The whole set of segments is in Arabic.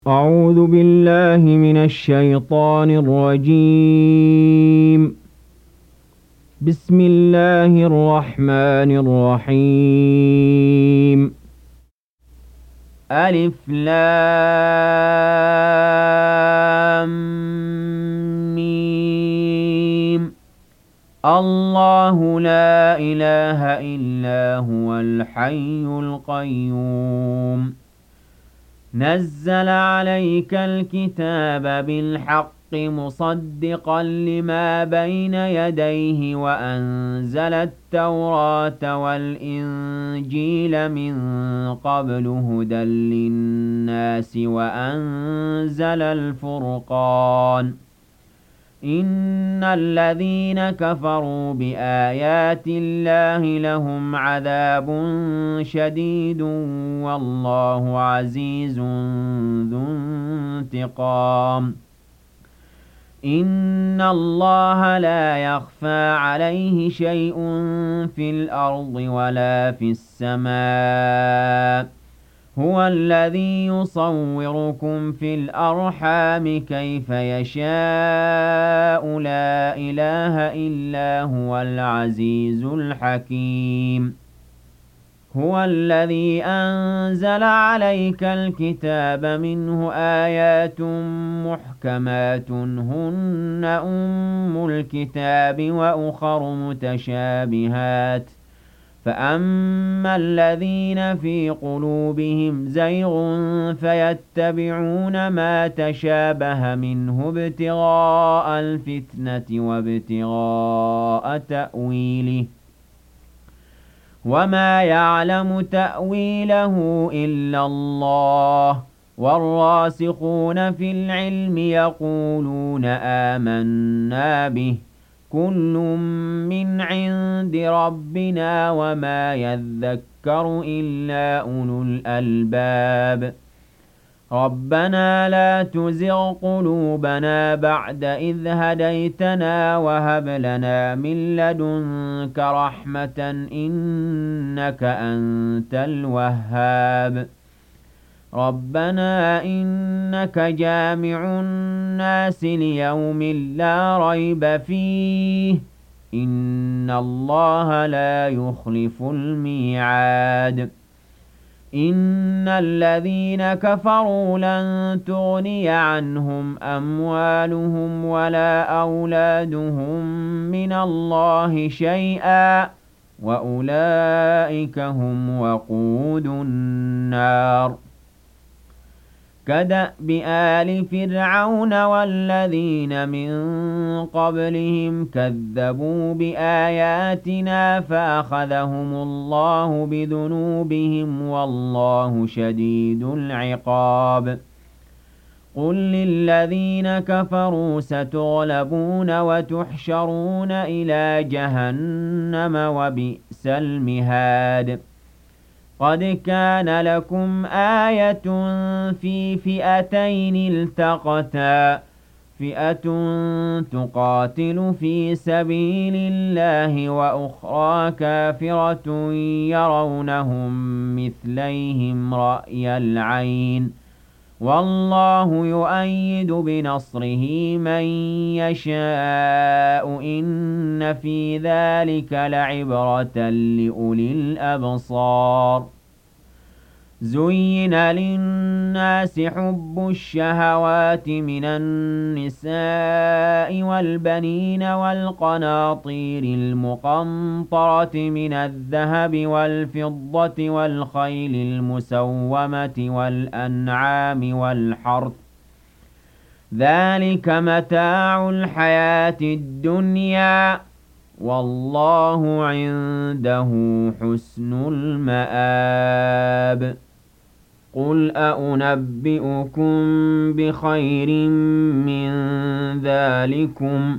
أعوذ بالله من الشيطان الرجيم. بسم الله الرحمن الرحيم. ألف لام ميم. الله لا إله إلا هو الحي القيوم. نزل عليك الكتاب بالحق مصدقا لما بين يديه وأنزل التوراة والإنجيل من قبل هدى للناس وأنزل الفرقان. إن الذين كفروا بآيات الله لهم عذاب شديد والله عزيز ذو انتقام. إن الله لا يخفى عليه شيء في الأرض ولا في السماء. هو الذي يصوركم في الأرحام كيف يشاء لا إله إلا هو العزيز الحكيم. هو الذي أنزل عليك الكتاب منه آيات محكمات هن أم الكتاب وأخر متشابهات فأما الذين في قلوبهم زيغ فيتبعون ما تشابه منه ابتغاء الفتنة وابتغاء تأويله وما يعلم تأويله إلا الله والراسخون في العلم يقولون آمنا به كل من عند ربنا وما يذكر إلا أولو الألباب. ربنا لا تزغ قلوبنا بعد إذ هديتنا وهب لنا من لدنك رحمة إنك أنت الوهاب. ربنا إنك جامع الناس ليوم لا ريب فيه إن الله لا يخلف الميعاد. إن الذين كفروا لن تغني عنهم أموالهم ولا أولادهم من الله شيئا وأولئك هم وقود النار. كدأب آل فرعون والذين من قبلهم كذبوا بآياتنا فأخذهم الله بذنوبهم والله شديد العقاب. قل للذين كفروا ستغلبون وتحشرون إلى جهنم وبئس المهاد. قد كان لكم آية في فئتين التقتا فئة تقاتل في سبيل الله وأخرى كافرة يرونهم مثليهم رأي العين والله يؤيد بنصره من يشاء إن في ذلك لعبرة لأولي الأبصار. زين للناس حب الشهوات من النساء والبنين والقناطير المقنطرة من الذهب والفضة والخيل المسومة والأنعام والحرث ذلك متاع الحياة الدنيا والله عنده حسن المآب. قل أنبئكم بخير من ذلكم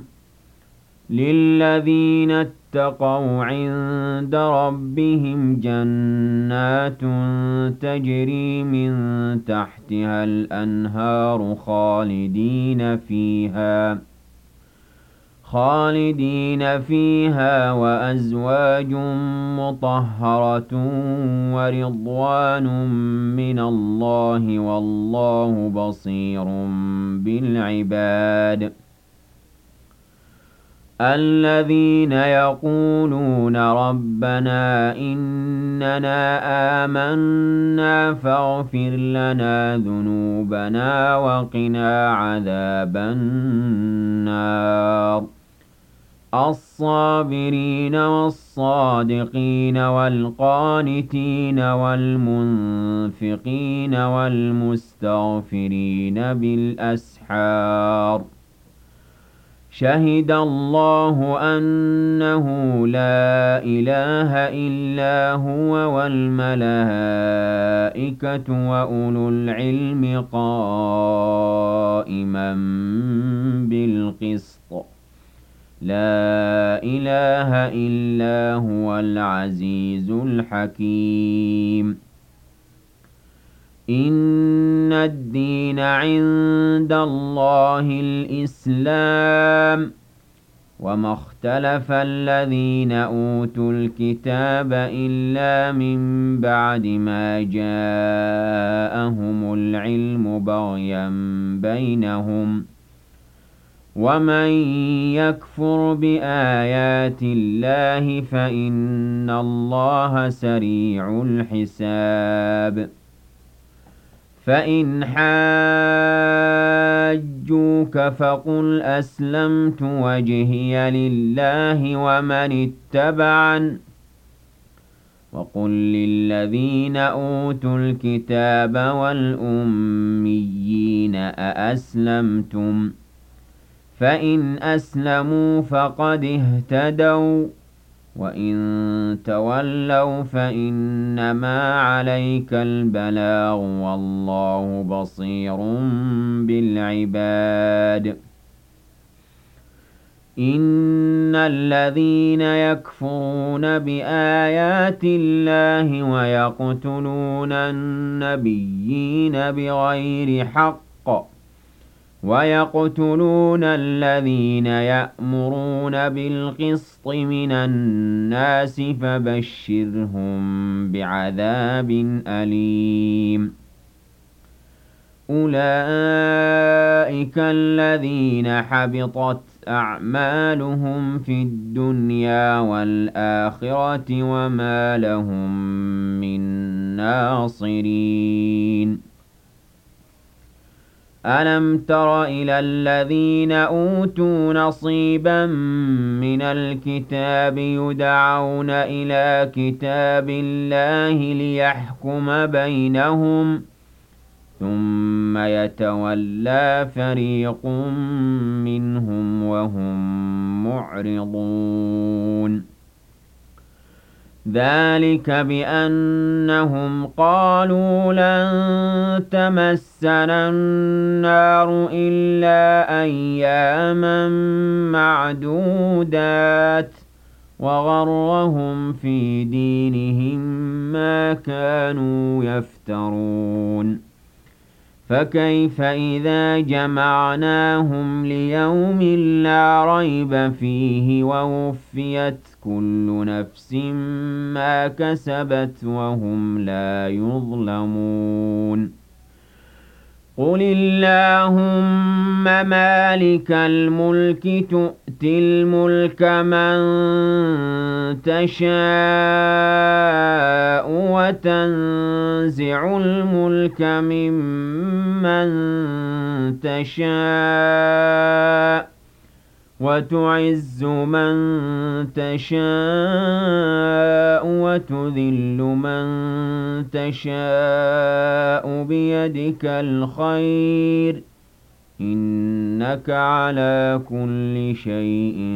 للذين اتقوا عند ربهم جنات تجري من تحتها الأنهار خالدين فيها وأزواج مطهرة ورضوان من الله والله بصير بالعباد الذين يقولون ربنا إننا آمنا فاغفر لنا ذنوبنا وقنا عذاب النار الصابرين والصادقين والقانتين والمنفقين والمستغفرين بالأسحار شهد الله أنه لا إله إلا هو والملائكة وأولو العلم قائما بالقسط لا إله إلا هو العزيز الحكيم إن الدين عند الله الإسلام وما اختلف الذين أوتوا الكتاب إلا من بعد ما جاءهم العلم بغيا بينهم ومن يكفر بآيات الله فإن الله سريع الحساب فإن حاجوك فقل أسلمت وجهي لله ومن اتبعن وقل للذين أوتوا الكتاب والأميين أأسلمتم فإن أسلموا فقد اهتدوا وإن تولوا فإنما عليك البلاغ والله بصير بالعباد إن الذين يكفرون بآيات الله ويقتلون النبيين بغير حق ويقتلون الذين يأمرون بالقسط من الناس فبشرهم بعذاب أليم أولئك الذين حبطت أعمالهم في الدنيا والآخرة وما لهم من ناصرين ألم تر إلى الذين أوتوا نصيبا من الكتاب يدعون إلى كتاب الله ليحكم بينهم ثم يتولى فريق منهم وهم معرضون ذلك بأنهم قالوا لن تمسنا النار إلا أياما معدودات وغرهم في دينهم ما كانوا يفترون فكيف إذا جمعناهم ليوم لا ريب فيه ووفيت كل نفس ما كسبت وهم لا يظلمون قل اللهم مالك الملك تؤتي الملك من تشاء وتنزع الملك ممن تشاء وتعز من تشاء وتذل من تشاء بيدك الخير إنك على كل شيء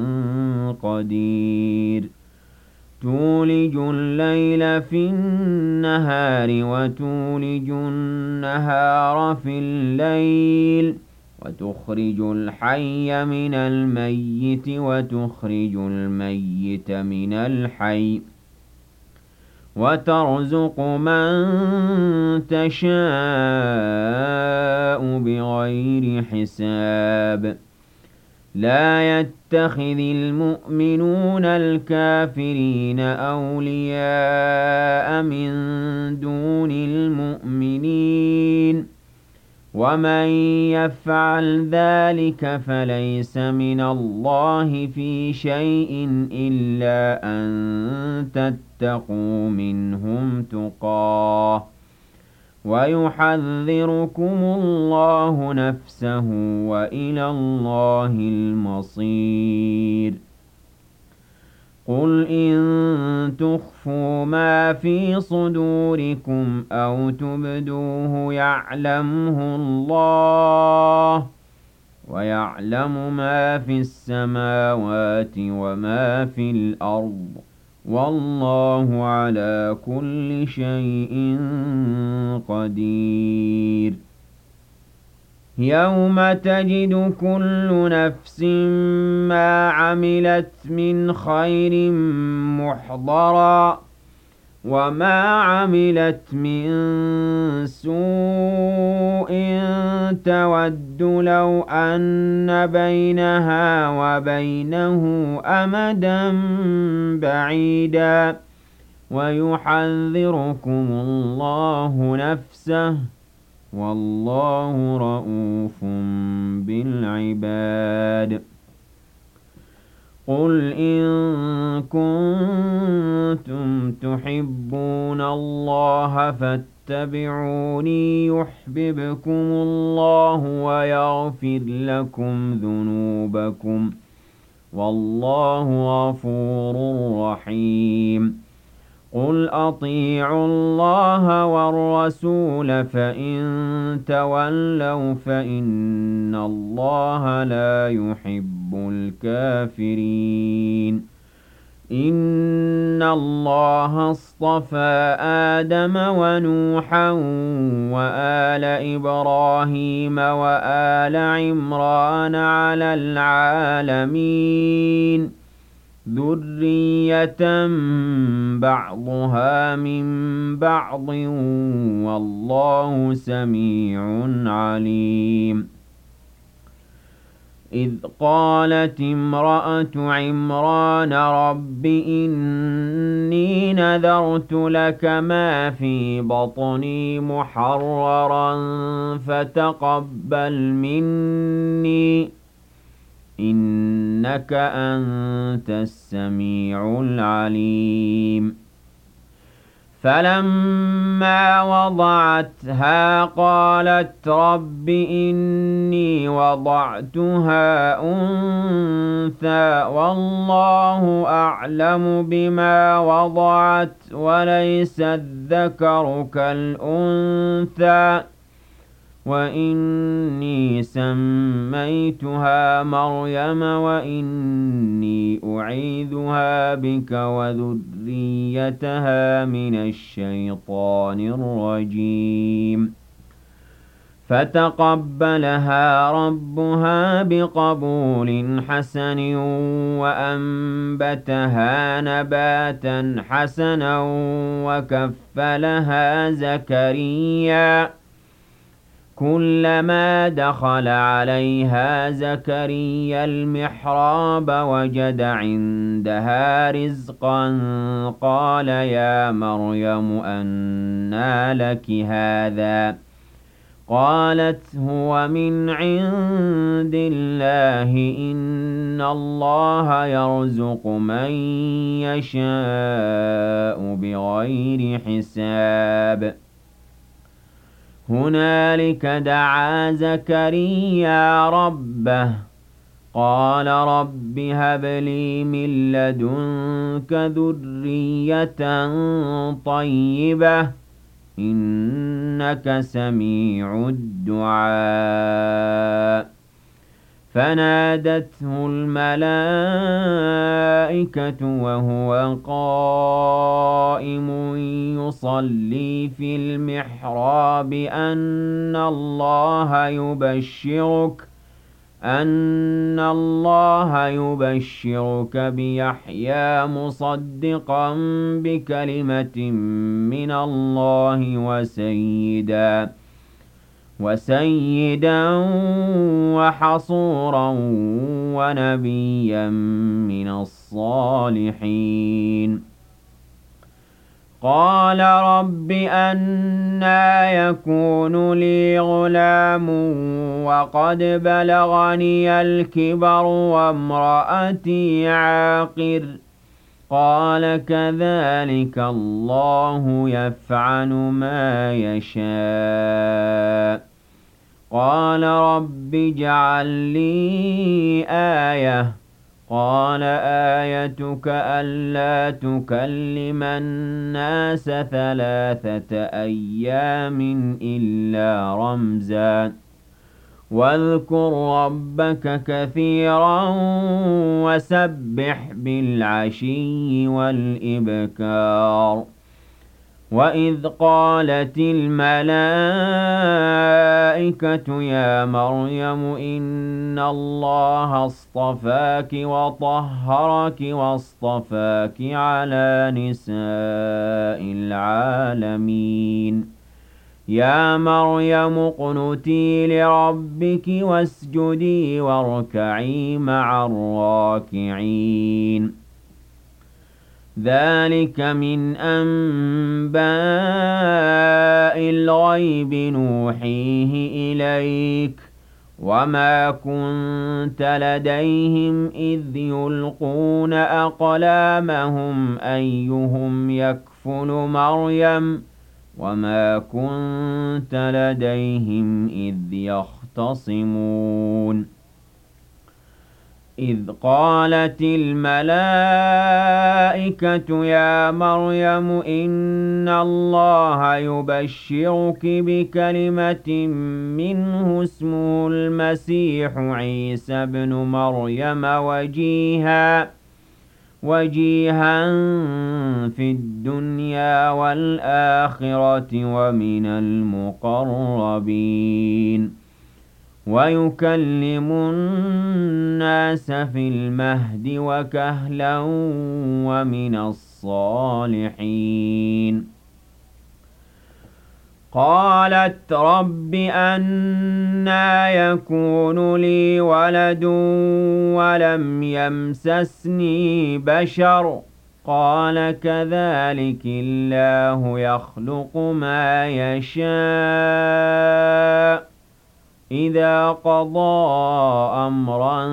قدير تولج الليل في النهار وتولج النهار في الليل وتخرج الحي من الميت وتخرج الميت من الحي وترزق من تشاء بغير حساب لا يتخذ المؤمنون الكافرين أولياء من دون المؤمنين ومن يفعل ذلك فليس من الله في شيء إلا أن تتقوا منهم تقاه ويحذركم الله نفسه وإلى الله المصير قل إن تخفوا ما في صدوركم أو تبدوه يعلمه الله ويعلم ما في السماوات وما في الأرض والله على كل شيء قدير يوم تجد كل نفس ما عملت من خير محضرا وما عملت من سوء تود لو أن بينها وبينه أمدا بعيدا ويحذركم الله نفسه والله رءوف بالعباد قل إن كنتم تحبون الله فاتبعوني يحببكم الله ويغفر لكم ذنوبكم والله غفور رحيم قل أطيعوا الله والرسول فإن تولوا فإن الله لا يحب الكافرين إن الله اصطفى آدم ونوحا وآل إبراهيم وآل عمران على العالمين ذرية بعضها من بعض والله سميع عليم إذ قالت امرأة عمران رب إني نذرت لك ما في بطني محررا فتقبل مني إنك أنت السميع العليم فلما وضعتها قالت رب إني وضعتها أنثى والله أعلم بما وضعت وليس الذكر كالأنثى وإني سميتها مريم وإني أعيذها بك وذريتها من الشيطان الرجيم فتقبلها ربها بقبول حسن وأنبتها نباتا حسنا وكفلها زكريا كلما دخل عليها زكريا المحراب وجد عندها رزقا قال يا مريم أنى لك هذا قالت هو من عند الله إن الله يرزق من يشاء بغير حساب هنالك دعا زكريا ربه قال رب هب لي من لدنك ذرية طيبة إنك سميع الدعاء فنادته الملائكة وهو قائم يصلي في المحراب أن الله يبشرك بيحيى مصدقا بكلمة من الله وسيدا وحصورا ونبيا من الصالحين. قال رب أنى يكون لي غلام وقد بلغني الكبر وامرأتي عاقر. قال كذلك الله يفعل ما يشاء. قال رب اجعل لي آية. قال آيتك ألا تكلم الناس 3 أيام إلا رمزا واذكر ربك كثيرا وسبح بالعشي والإبكار. وإذ قالت الملائكة يا مريم إن الله اصطفاك وطهرك واصطفاك على نساء العالمين. يا مريم اقنتي لربك واسجدي واركعي مع الراكعين. ذلك من أنباء الغيب نوحيه إليك وما كنت لديهم إذ يلقون أقلامهم أيهم يكفل مريم وما كنت لديهم إذ يختصمون. إذ قالت الملائكة يا مريم إن الله يبشرك بكلمة منه اسمه المسيح عيسى ابن مريم وجيها في الدنيا والآخرة ومن المقربين ويكلم الناس في المهد وكهلا ومن الصالحين. قالت رب أنى يكون لي ولد ولم يمسسني بشر. قال كذلك الله يخلق ما يشاء إذا قضى أمرا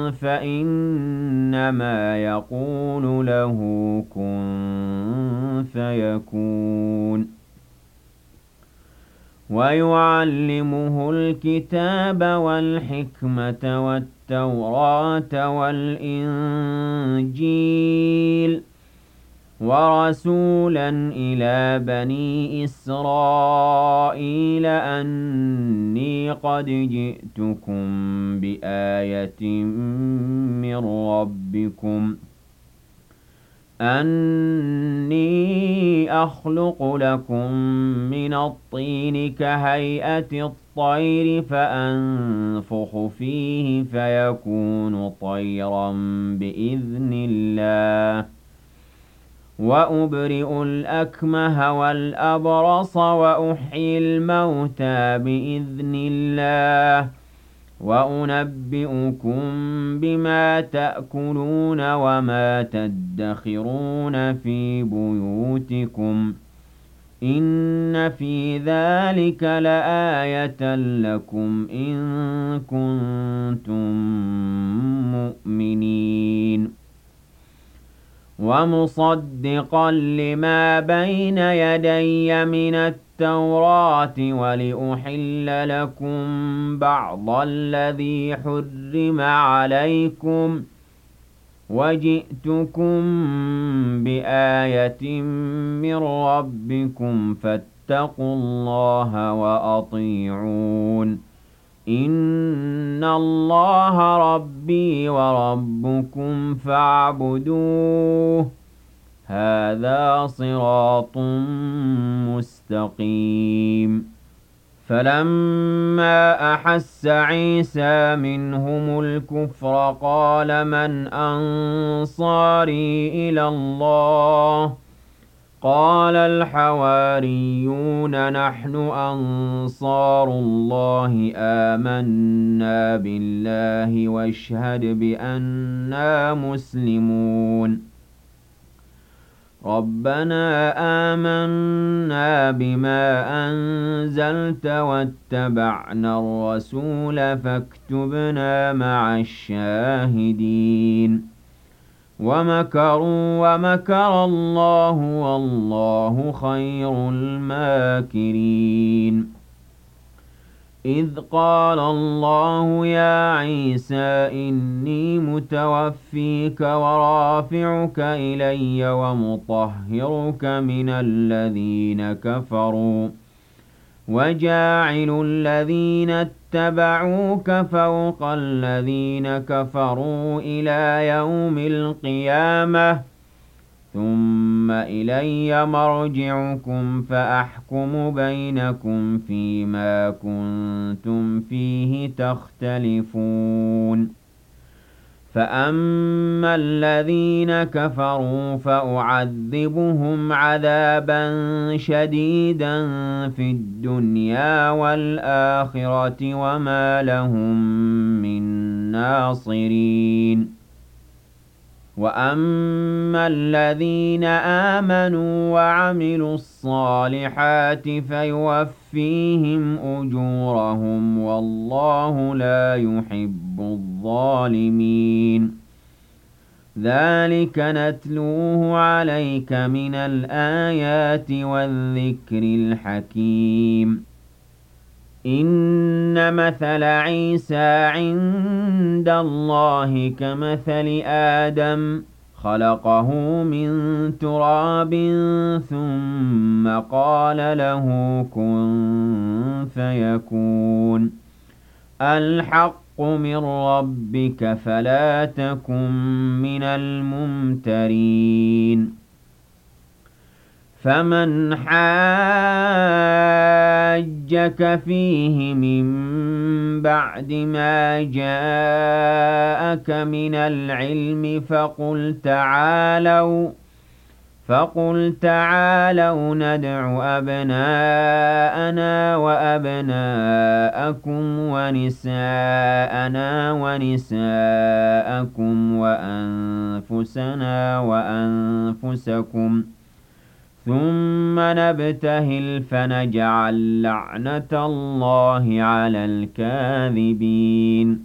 فإنما يقول له كن فيكون. ويعلمه الكتاب والحكمة والتوراة والإنجيل ورسولا إلى بني إسرائيل أني قد جئتكم بآية من ربكم أني أخلق لكم من الطين كهيئة الطير فأنفخ فيه فيكون طيرا بإذن الله وأبرئ الأكمه والأبرص وأحيي الموتى بإذن الله وأنبئكم بما تأكلون وما تدخرون في بيوتكم إن في ذلك لآية لكم إن كنتم مؤمنين. ومصدقا لما بين يدي من التوراة ولأحل لكم بعض الذي حرم عليكم وجئتكم بآية من ربكم فاتقوا الله وأطيعون. إن الله ربي وربكم فاعبدوه هذا صراط مستقيم. فلما أحس عيسى منهم الكفر قال من أنصاري إلى الله قال الحواريون نحن أنصار الله آمنا بالله واشهد بأننا مسلمون ربنا آمنا بما أنزلت واتبعنا الرسول فاكتبنا مع الشاهدين ومكروا ومكر الله والله خير الماكرين إذ قال الله يا عيسى إني متوفيك ورافعك إلي ومطهرك من الذين كفروا وجاعل الذين اتبعوك فوق الذين كفروا إلى يوم القيامة ثم إلي مرجعكم فأحكم بينكم فيما كنتم فيه تختلفون فأما الذين كفروا فأعذبهم عذابا شديدا في الدنيا والآخرة وما لهم من ناصرين وأما الذين آمنوا وعملوا الصالحات فيوفيهم أجورهم والله لا يحب الظالمين ذلك نتلوه عليك من الآيات والذكر الحكيم إن مثل عيسى عند الله كمثل آدم خلقه من تراب ثم قال له كن فيكون الحق من ربك فلا تكن من الممترين فمن حاجك فيه من بعد ما جاءك من العلم فقل تعالوا ندع أبناءنا وأبناءكم ونساءنا ونساءكم وأنفسنا وأنفسكم ثم نبتهل فنجعل لعنة الله على الكاذبين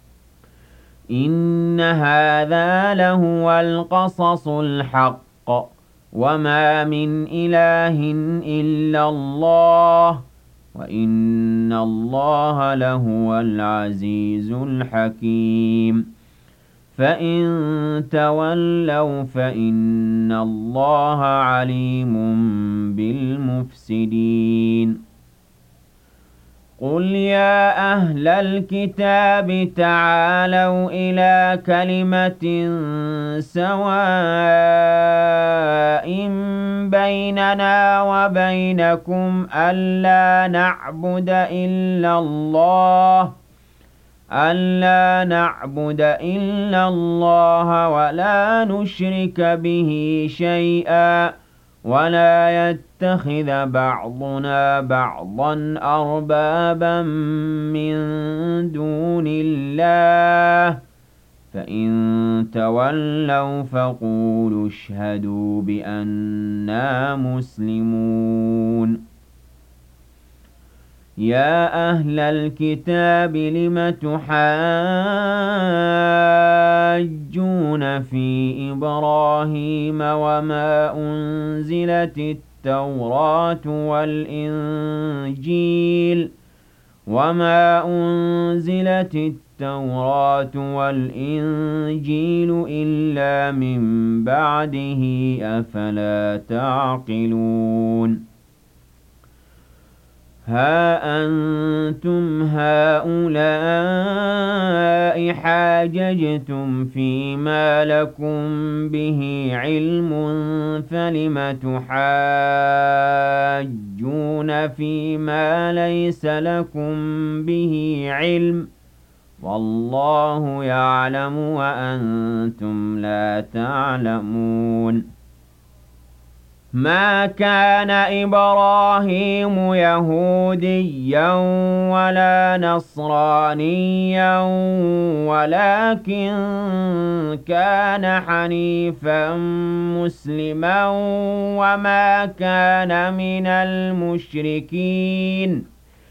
إن هذا لهو القصص الحق وما من إله إلا الله وإن الله لهو العزيز الحكيم فإن تولوا فإن الله عليم بالمفسدين قل يا أهل الكتاب تعالوا إلى كلمة سواء بيننا وبينكم ألا نعبد إلا الله ولا نشرك به شيئا ولا يتخذ بعضنا بعضا أربابا من دون الله فإن تولوا فقولوا اشهدوا بأننا مسلمون يا أهل الكتاب لم تحاجون في إبراهيم وما أنزلت التوراة والإنجيل إلا من بعده أفلا تعقلون ها أنتم هؤلاء حاججتم فيما لكم به علم فلم تحاجون فيما ليس لكم به علم والله يعلم وأنتم لا تعلمون ما كان إبراهيم يهوديا ولا نصرانيا ولكن كان حنيفا مسلما وما كان من المشركين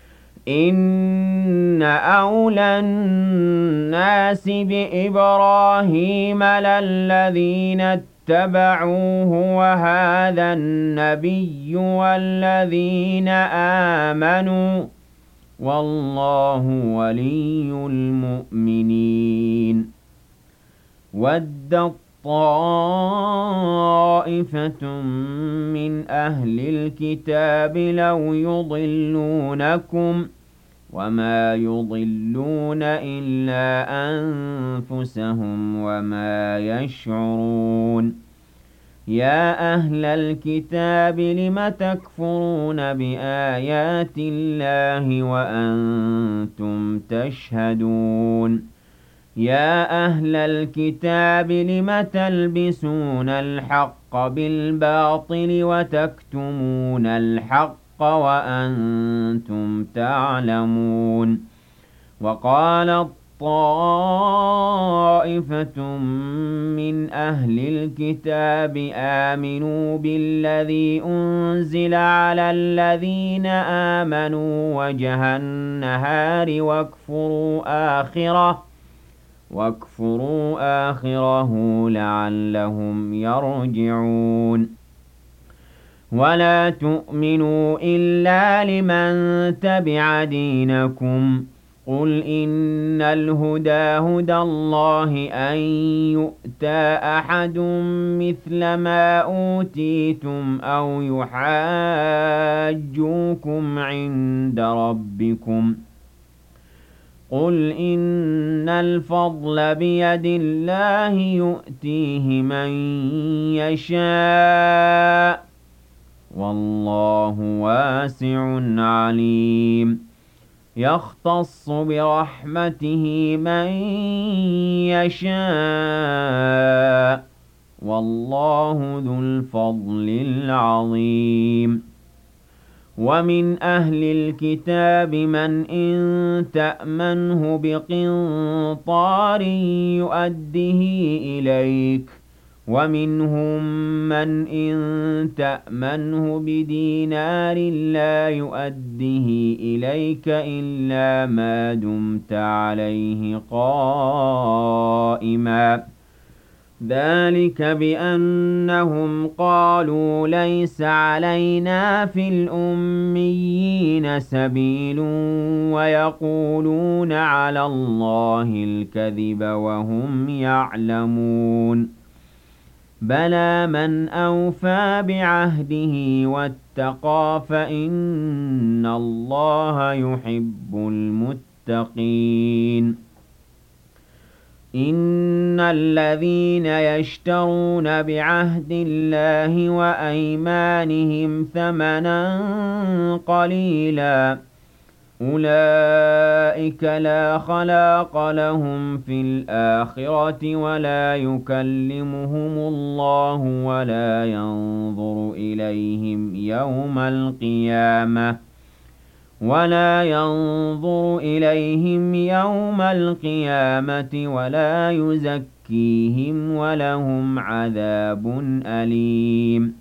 إن أولى الناس بإبراهيم للذين اتبعوه وهذا النبي والذين آمنوا والله ولي المؤمنين ودت طائفة من أهل الكتاب لو يضلونكم وما يضلون إلا أنفسهم وما يشعرون يا أهل الكتاب لم تكفرون بآيات الله وأنتم تشهدون يا أهل الكتاب لم تلبسون الحق بالباطل وتكتمون الحق وأنتم تعلمون وقالت طائفة من أهل الكتاب آمنوا بالذي أنزل على الذين آمنوا وجه النهار واكفروا آخره لعلهم يرجعون ولا تؤمنوا إلا لمن تبع دينكم قل إن الهدى هدى الله أن يؤتى أحد مثل ما أوتيتم أو يحاجوكم عند ربكم قل إن الفضل بيد الله يؤتيه من يشاء والله واسع عليم يختص برحمته من يشاء والله ذو الفضل العظيم ومن أهل الكتاب من إن تأمنه بقنطار يؤده إليك ومنهم من إن تأمنه بدينار لا يؤده إليك إلا ما دمت عليه قائما ذلك بأنهم قالوا ليس علينا في الأميين سبيل ويقولون على الله الكذب وهم يعلمون بلى من أوفى بعهده واتقى فإن الله يحب المتقين إن الذين يشترون بعهد الله وأيمانهم ثمنا قليلا أولئك لا خلاق لهم في الآخرة ولا يكلمهم الله ولا ينظر إليهم يوم القيامة ولا يزكيهم ولهم عذاب أليم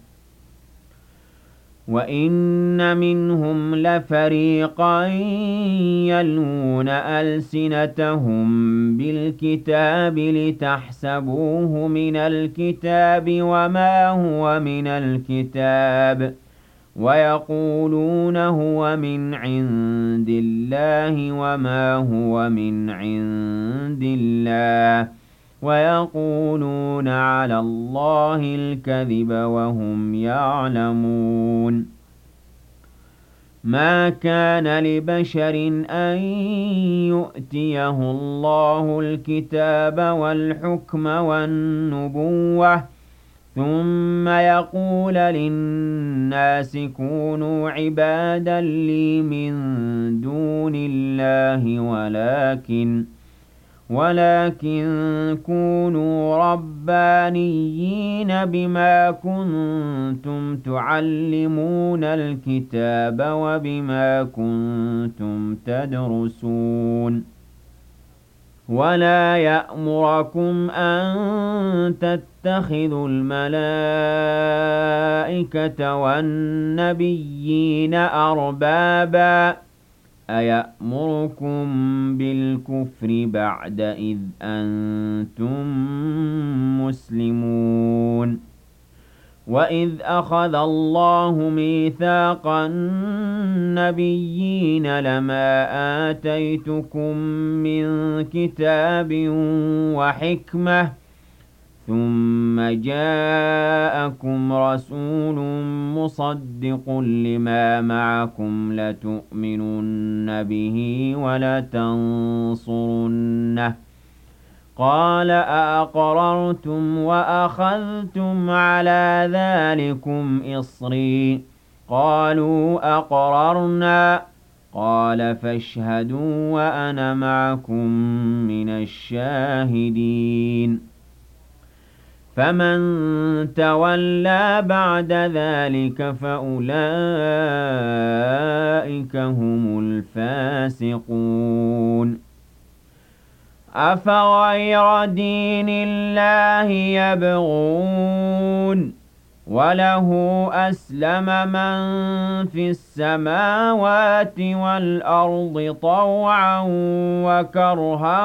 وإن منهم لفريقا يلوون ألسنتهم بالكتاب لتحسبوه من الكتاب وما هو من الكتاب ويقولون هو من عند الله وما هو من عند الله ويقولون على الله الكذب وهم يعلمون ما كان لبشر أن يؤتيه الله الكتاب والحكم والنبوة ثم يقول للناس كونوا عبادا لي من دون الله ولكن كونوا ربانيين بما كنتم تعلمون الكتاب وبما كنتم تدرسون ولا يأمركم أن تتخذوا الملائكة والنبيين أربابا أيأمركم بالكفر بعد إذ أنتم مسلمون وإذ أخذ الله ميثاق النبيين لما آتيتكم من كتاب وحكمة ثم جاءكم رسول مصدق لما معكم لتؤمنن به ولتنصرنه قال أأقررتم وأخذتم على ذلكم إصري قالوا أقررنا قال فاشهدوا وأنا معكم من الشاهدين فمن تولى بعد ذلك فأولئك هم الفاسقون أفغير دين الله يبغون وله أسلم من في السماوات والأرض طوعا وكرها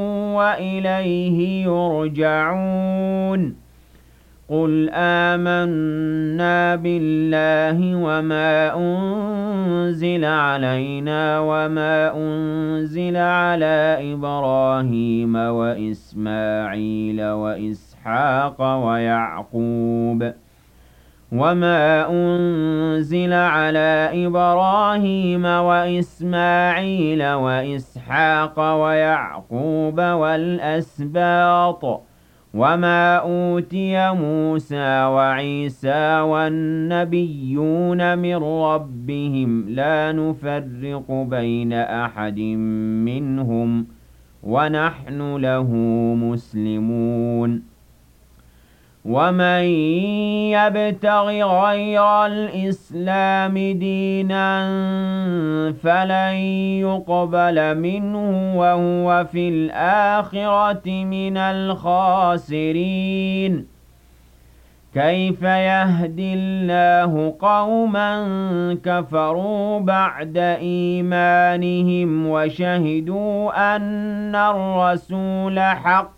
وإليه يرجعون قل آمنا بالله وما أنزل علينا وما أنزل على إبراهيم وإسماعيل وإسحاق ويعقوب وما أنزل على إبراهيم وإسماعيل وإسحاق ويعقوب والأسباط وما أوتي موسى وعيسى والنبيون من ربهم لا نفرق بين أحد منهم ونحن له مسلمون ومن يبتغ غير الإسلام دينا فلن يقبل منه وهو في الآخرة من الخاسرين كيف يهدي الله قوما كفروا بعد إيمانهم وشهدوا أن الرسول حق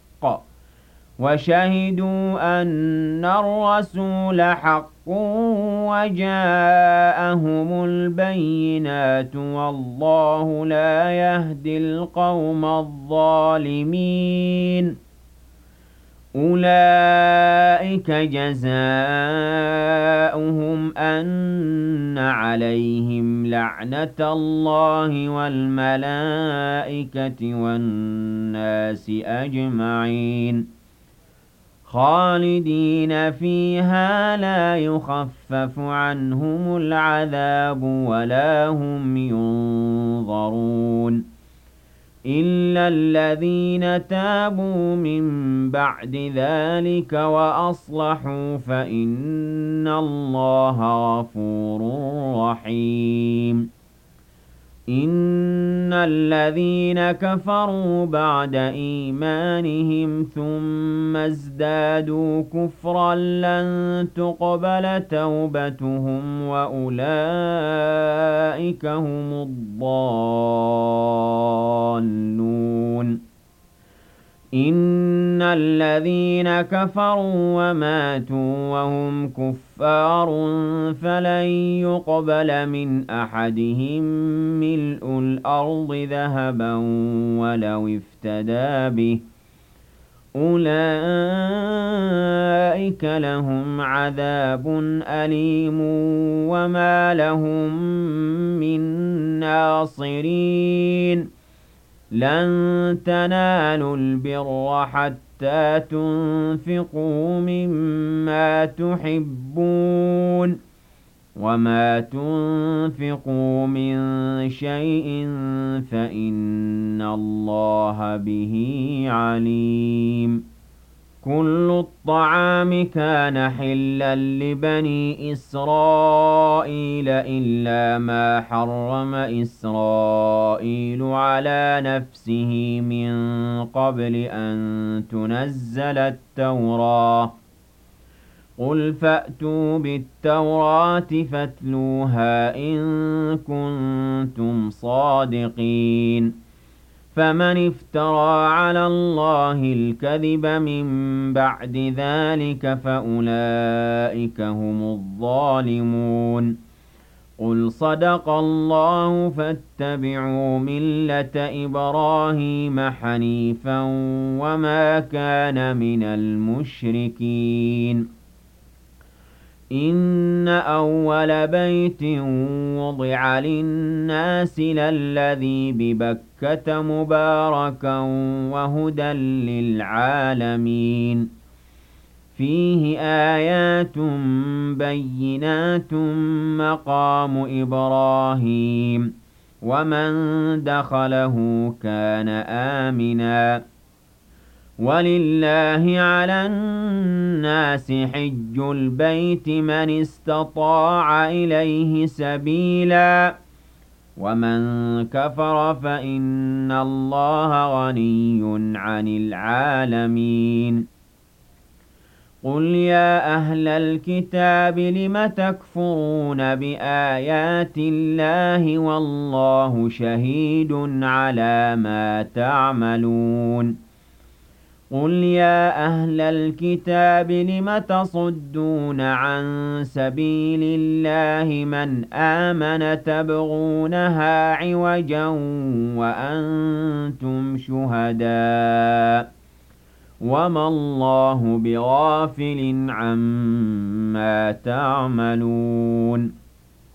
وجاءهم البينات والله لا يهدي القوم الظالمين أولئك جزاؤهم أن عليهم لعنة الله والملائكة والناس أجمعين خالدين فيها لا يخفف عنهم العذاب ولا هم ينظرون إلا الذين تابوا من بعد ذلك وأصلحوا فإن الله غفور رحيم إن الذين كفروا بعد إيمانهم ثم ازدادوا كفرا لن تقبل توبتهم وأولئك هم الضالون إن الذين كفروا وماتوا وهم كفار فلن يقبل من أحدهم ملء الأرض ذهبا ولو افتدى به أولئك لهم عذاب أليم وما لهم من ناصرين لن تنالوا البر حتى تنفقوا مما تحبون وما تنفقوا من شيء فإن الله به عليم كل الطعام كان حلا لبني إسرائيل إلا ما حرم إسرائيل على نفسه من قبل أن تنزل التوراة قل فأتوا بالتوراة فاتلوها إن كنتم صادقين فمن افترى على الله الكذب من بعد ذلك فأولئك هم الظالمون قل صدق الله فاتبعوا ملة إبراهيم حنيفا وما كان من المشركين إن أول بيت وضع للناس للذي ببكة مباركا وهدى للعالمين فيه آيات بينات مقام إبراهيم ومن دخله كان آمناً ولله على الناس حج البيت من استطاع إليه سبيلا ومن كفر فإن الله غني عن العالمين قل يا أهل الكتاب لم تكفرون بآيات الله والله شهيد على ما تعملون قل يا أهل الكتاب لم تصدون عن سبيل الله من آمن تبغونها عوجا وأنتم شهداء وما الله بغافل عما تعملون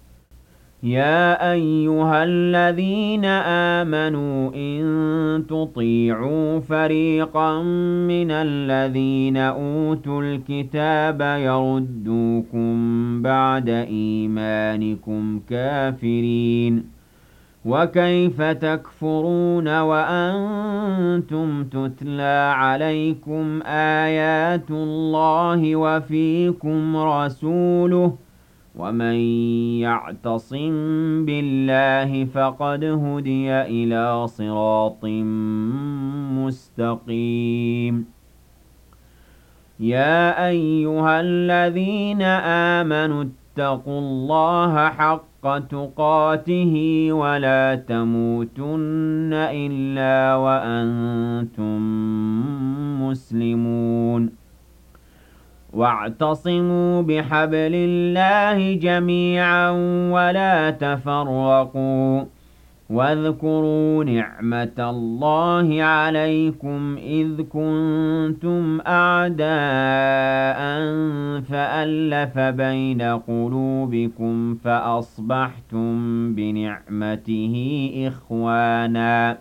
يا أيها الذين آمنوا إن تطيعوا فريقا من الذين أوتوا الكتاب يردوكم بعد إيمانكم كافرين وكيف تكفرون وأنتم تتلى عليكم آيات الله وفيكم رسوله ومن يعتصم بالله فقد هدي إلى صراط مستقيم يا أيها الذين آمنوا اتقوا الله حق تقاته ولا تموتن إلا وأنتم مسلمون واعتصموا بحبل الله جميعا ولا تفرقوا واذكروا نعمة الله عليكم إذ كنتم أعداء فألف بين قلوبكم فأصبحتم بنعمته إخواناً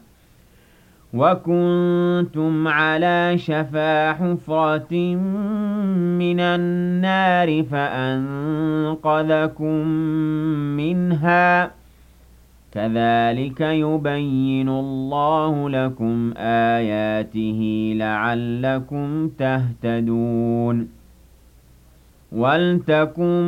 وكنتم على شفا حفرة من النار فأنقذكم منها كذلك يبين الله لكم آياته لعلكم تهتدون ولتكن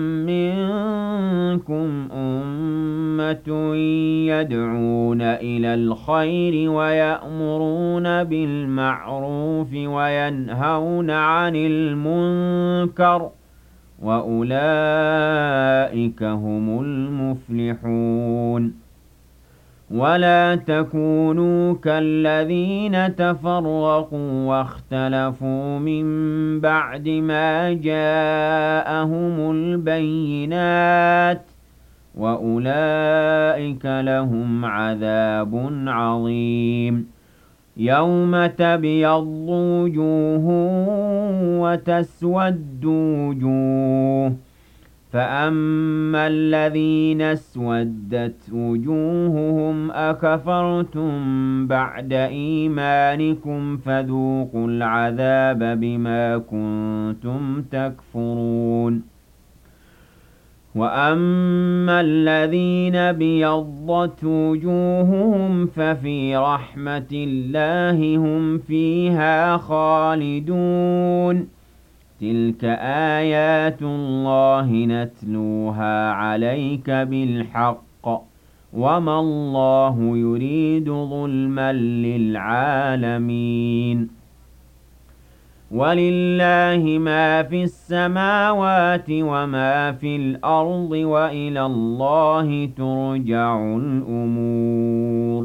منكم أمة يدعون إلى الخير ويأمرون بالمعروف وينهون عن المنكر وأولئك هم المفلحون ولا تكونوا كالذين تفرقوا واختلفوا من بعد ما جاءهم البينات وأولئك لهم عذاب عظيم يوم تبيض وجوه وتسود وجوه فأما الذين اسودت وجوههم أكفرتم بعد إيمانكم فذوقوا العذاب بما كنتم تكفرون وَأَمَّا الَّذِينَ ابْيَضَّتْ وُجُوهُهُمْ فَفِي رَحْمَةِ اللَّهِ هُمْ فِيهَا خَالِدُونَ تِلْكَ آيَاتُ اللَّهِ نَتْلُوهَا عَلَيْكَ بِالْحَقِّ ۗ وَمَا اللَّهُ يُرِيدُ ظُلْمًا لِّلْعَالَمِينَ وَلِلَّهِ مَا فِي السَّمَاوَاتِ وَمَا فِي الْأَرْضِ ۖ وَإِلَى اللَّهِ تُرْجَعُ الْأُمُورُ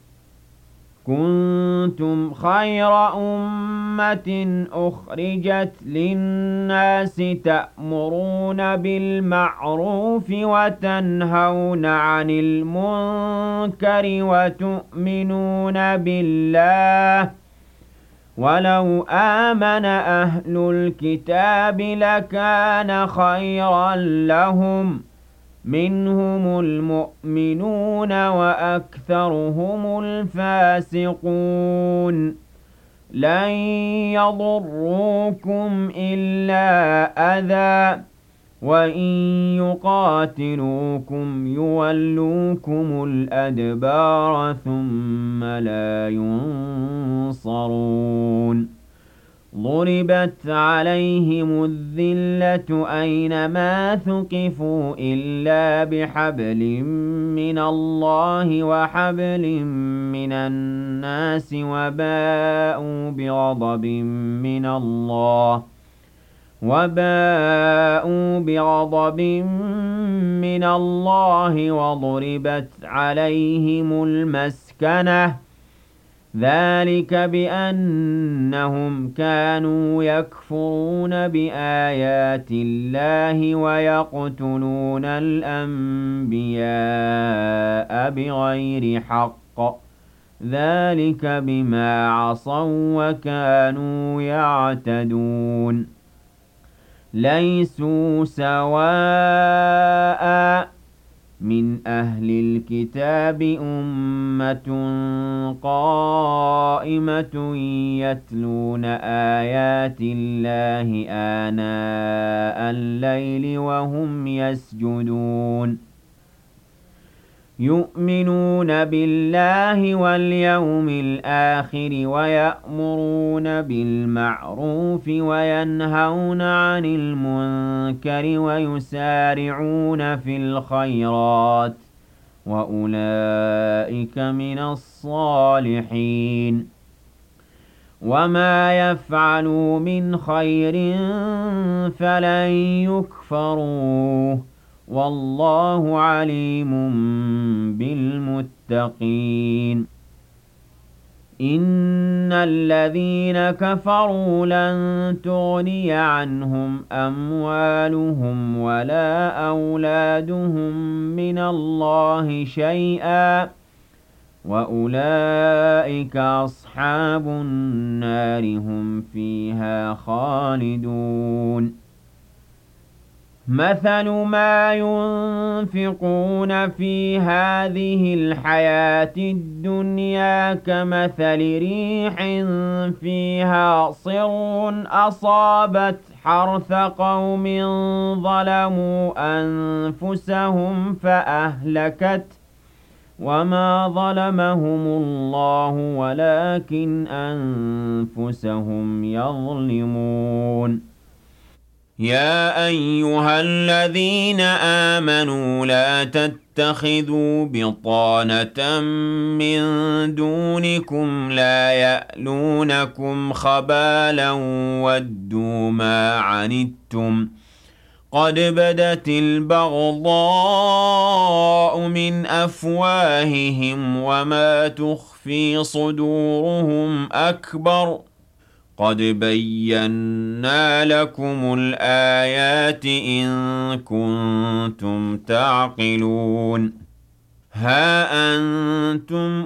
كُنتُمْ خَيْرَ أُمَّةٍ أُخْرِجَتْ لِلنَّاسِ تَأْمُرُونَ بِالْمَعْرُوفِ وَتَنْهَوْنَ عَنِ الْمُنكَرِ وَتُؤْمِنُونَ بِاللَّهِ ۗ وَلَوْ آمَنَ أَهْلُ الْكِتَابِ لَكَانَ خَيْرًا لَّهُم ۚ مِّنْهُمُ الْمُؤْمِنُونَ وَأَكْثَرُهُمُ الْفَاسِقُونَ لَن يَضُرُّوكُمْ إِلَّا أَذًى ۖ وَإِن يُقَاتِلُوكُمْ يُوَلُّوكُمُ الْأَدْبَارَ ثُمَّ لَا يُنصَرُونَ ضُرِبَتْ عَلَيْهِمُ الذِّلَّةُ أَيْنَمَا ثُقِفُوا إِلَّا بِحَبْلٍ مِّنَ اللَّهِ وَحَبْلٍ مِّنَ النَّاسِ وَبَاءُوا بِغَضَبٍ مِّنَ اللَّهِ وَضُرِبَتْ عَلَيْهِمُ الْمَسْكَنَةُ ۚ ذَٰلِكَ بِأَنَّهُمْ كَانُوا يَكْفُرُونَ بِآيَاتِ اللَّهِ وَيَقْتُلُونَ الْأَنبِيَاءَ بِغَيْرِ حَقٍّ ۚ ذَٰلِكَ بِمَا عَصَوا وَّكَانُوا يَعْتَدُونَ لَيْسُوا سَوَاءً ۗ مِّنْ أَهْلِ الْكِتَابِ أُمَّةٌ قَائِمَةٌ يَتْلُونَ آيَاتِ اللَّهِ آنَاءَ اللَّيْلِ وَهُمْ يَسْجُدُونَ يُؤْمِنُونَ بِاللَّهِ وَالْيَوْمِ الْآخِرِ وَيَأْمُرُونَ بِالْمَعْرُوفِ وَيَنْهَوْنَ عَنِ الْمُنكَرِ وَيُسَارِعُونَ فِي الْخَيْرَاتِ ۚ وَأُولَٰئِكَ مِنَ الصَّالِحِينَ وَمَا يَفْعَلُوا مِنْ خَيْرٍ فَلَن يُكْفَرُوهُ ۗ وَاللَّهُ عَلِيمٌ بِالْمُتَّقِينَ إِنَّ الَّذِينَ كَفَرُوا لَن تُغْنِيَ عَنْهُمْ أَمْوَالُهُمْ وَلَا أَوْلَادُهُم مِّنَ اللَّهِ شَيْئًا ۖ وَأُولَٰئِكَ أَصْحَابُ النَّارِ ۖ هُمْ فِيهَا خَالِدُونَ مَثَلُ مَا يُنفِقُونَ فِي هَٰذِهِ الْحَيَاةِ الدُّنْيَا كَمَثَلِ رِيحٍ فِيهَا صِرٌّ أَصَابَتْ حَرْثَ قَوْمٍ ظَلَمُوا أَنفُسَهُمْ فَأَهْلَكَتْهُ ۚ وَمَا ظَلَمَهُمُ اللَّهُ وَلَٰكِنْ أَنفُسَهُمْ يَظْلِمُونَ يَا أَيُّهَا الَّذِينَ آمَنُوا لَا تَتَّخِذُوا بِطَانَةً مِّن دُونِكُمْ لَا يَأْلُونَكُمْ خَبَالًا وَدُّوا مَا عَنِتُّمْ قَدْ بَدَتِ الْبَغْضَاءُ مِنْ أَفْوَاهِهِمْ وَمَا تُخْفِي صُدُورُهُمْ أَكْبَرُ ۚ قَدْ بَيَّنَّا لَكُمُ الْآيَاتِ إِن كُنتُمْ تَعْقِلُونَ هَا أَنتُمْ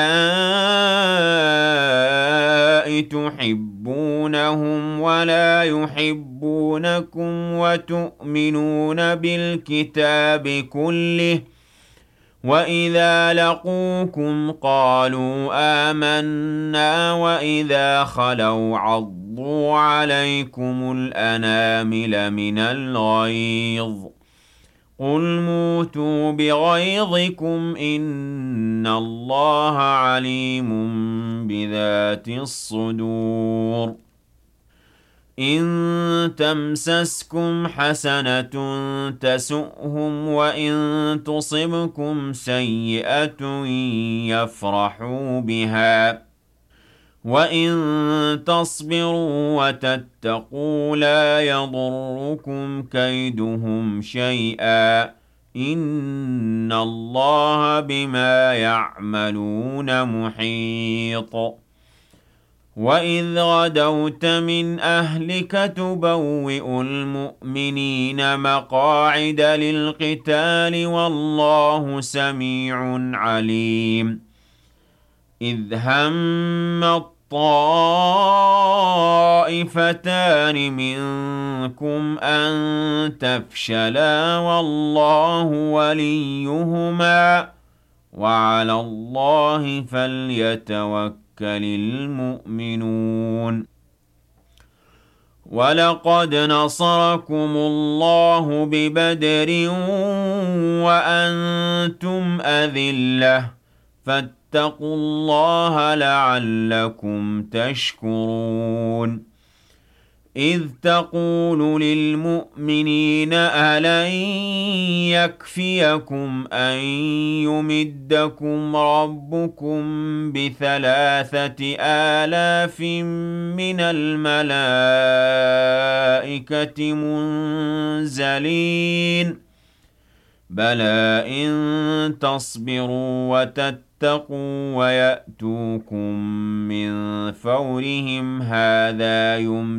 أُولَاءِ تُحِبُّونَهُمْ وَلَا يُحِبُّونَكُمْ وَتُؤْمِنُونَ بِالْكِتَابِ كُلِّهِ ۚ وَإِذَا لَقُوكُمْ قَالُوا آمَنَّا وَإِذَا خَلَوْا عَضُّوا عَلَيْكُمُ الْأَنَامِلَ مِنَ الْغَيْظِ ۚ قُلْ مُوتُوا بِغَيْظِكُمْ إِنَّ اللَّهَ عَلِيمٌ بِذَاتِ الصُّدُورِ إِن تَمْسَسْكُمْ حَسَنَةٌ تَسُؤْهُمْ وَإِن تُصِبْكُمْ سَيِّئَةٌ يَفْرَحُوا بِهَا وَإِن تَصْبِرُوا وَتَتَّقُوا لَا يَضُرُّكُمْ كَيْدُهُمْ شَيْئًا ۗ إِنَّ اللَّهَ بِمَا يَعْمَلُونَ مُحِيطٌ وَإِذْ غَدَوْتَ مِنْ أَهْلِكَ تُبَوِّئُ الْمُؤْمِنِينَ مَقَاعِدَ لِلْقِتَالِ وَاللَّهُ سَمِيعٌ عَلِيمٌ إِذْ هَمَّ الطَّائِفَتَانِ مِنكُمْ أَن تَفْشَلَا وَاللَّهُ وَلِيُّهُمَا وَعَلَى اللَّهِ فَلْيَتَوَكَّلِ الْمُؤْمِنُونَ وَلَقَدْ نَصَرَكُمُ اللَّهُ بِبَدْرٍ وَأَنتُمْ أَذِلَّةٌ فَاتَّقُوا اللَّهَ لَعَلَّكُمْ تَشْكُرُونَ إِذْ تَقُولُ لِلْمُؤْمِنِينَ أَلَنْ يَكْفِيَكُمْ أَنْ يُمِدَّكُمْ رَبُّكُمْ ب3,000 مِّنَ الْمَلَائِكَةِ مُنزَلِينَ بَلَىٰ إِن تَصْبِرُوا وَتَتَّقُوا وَيَأْتُوكُم مِّن فَوْرِهِمْ هَٰذَا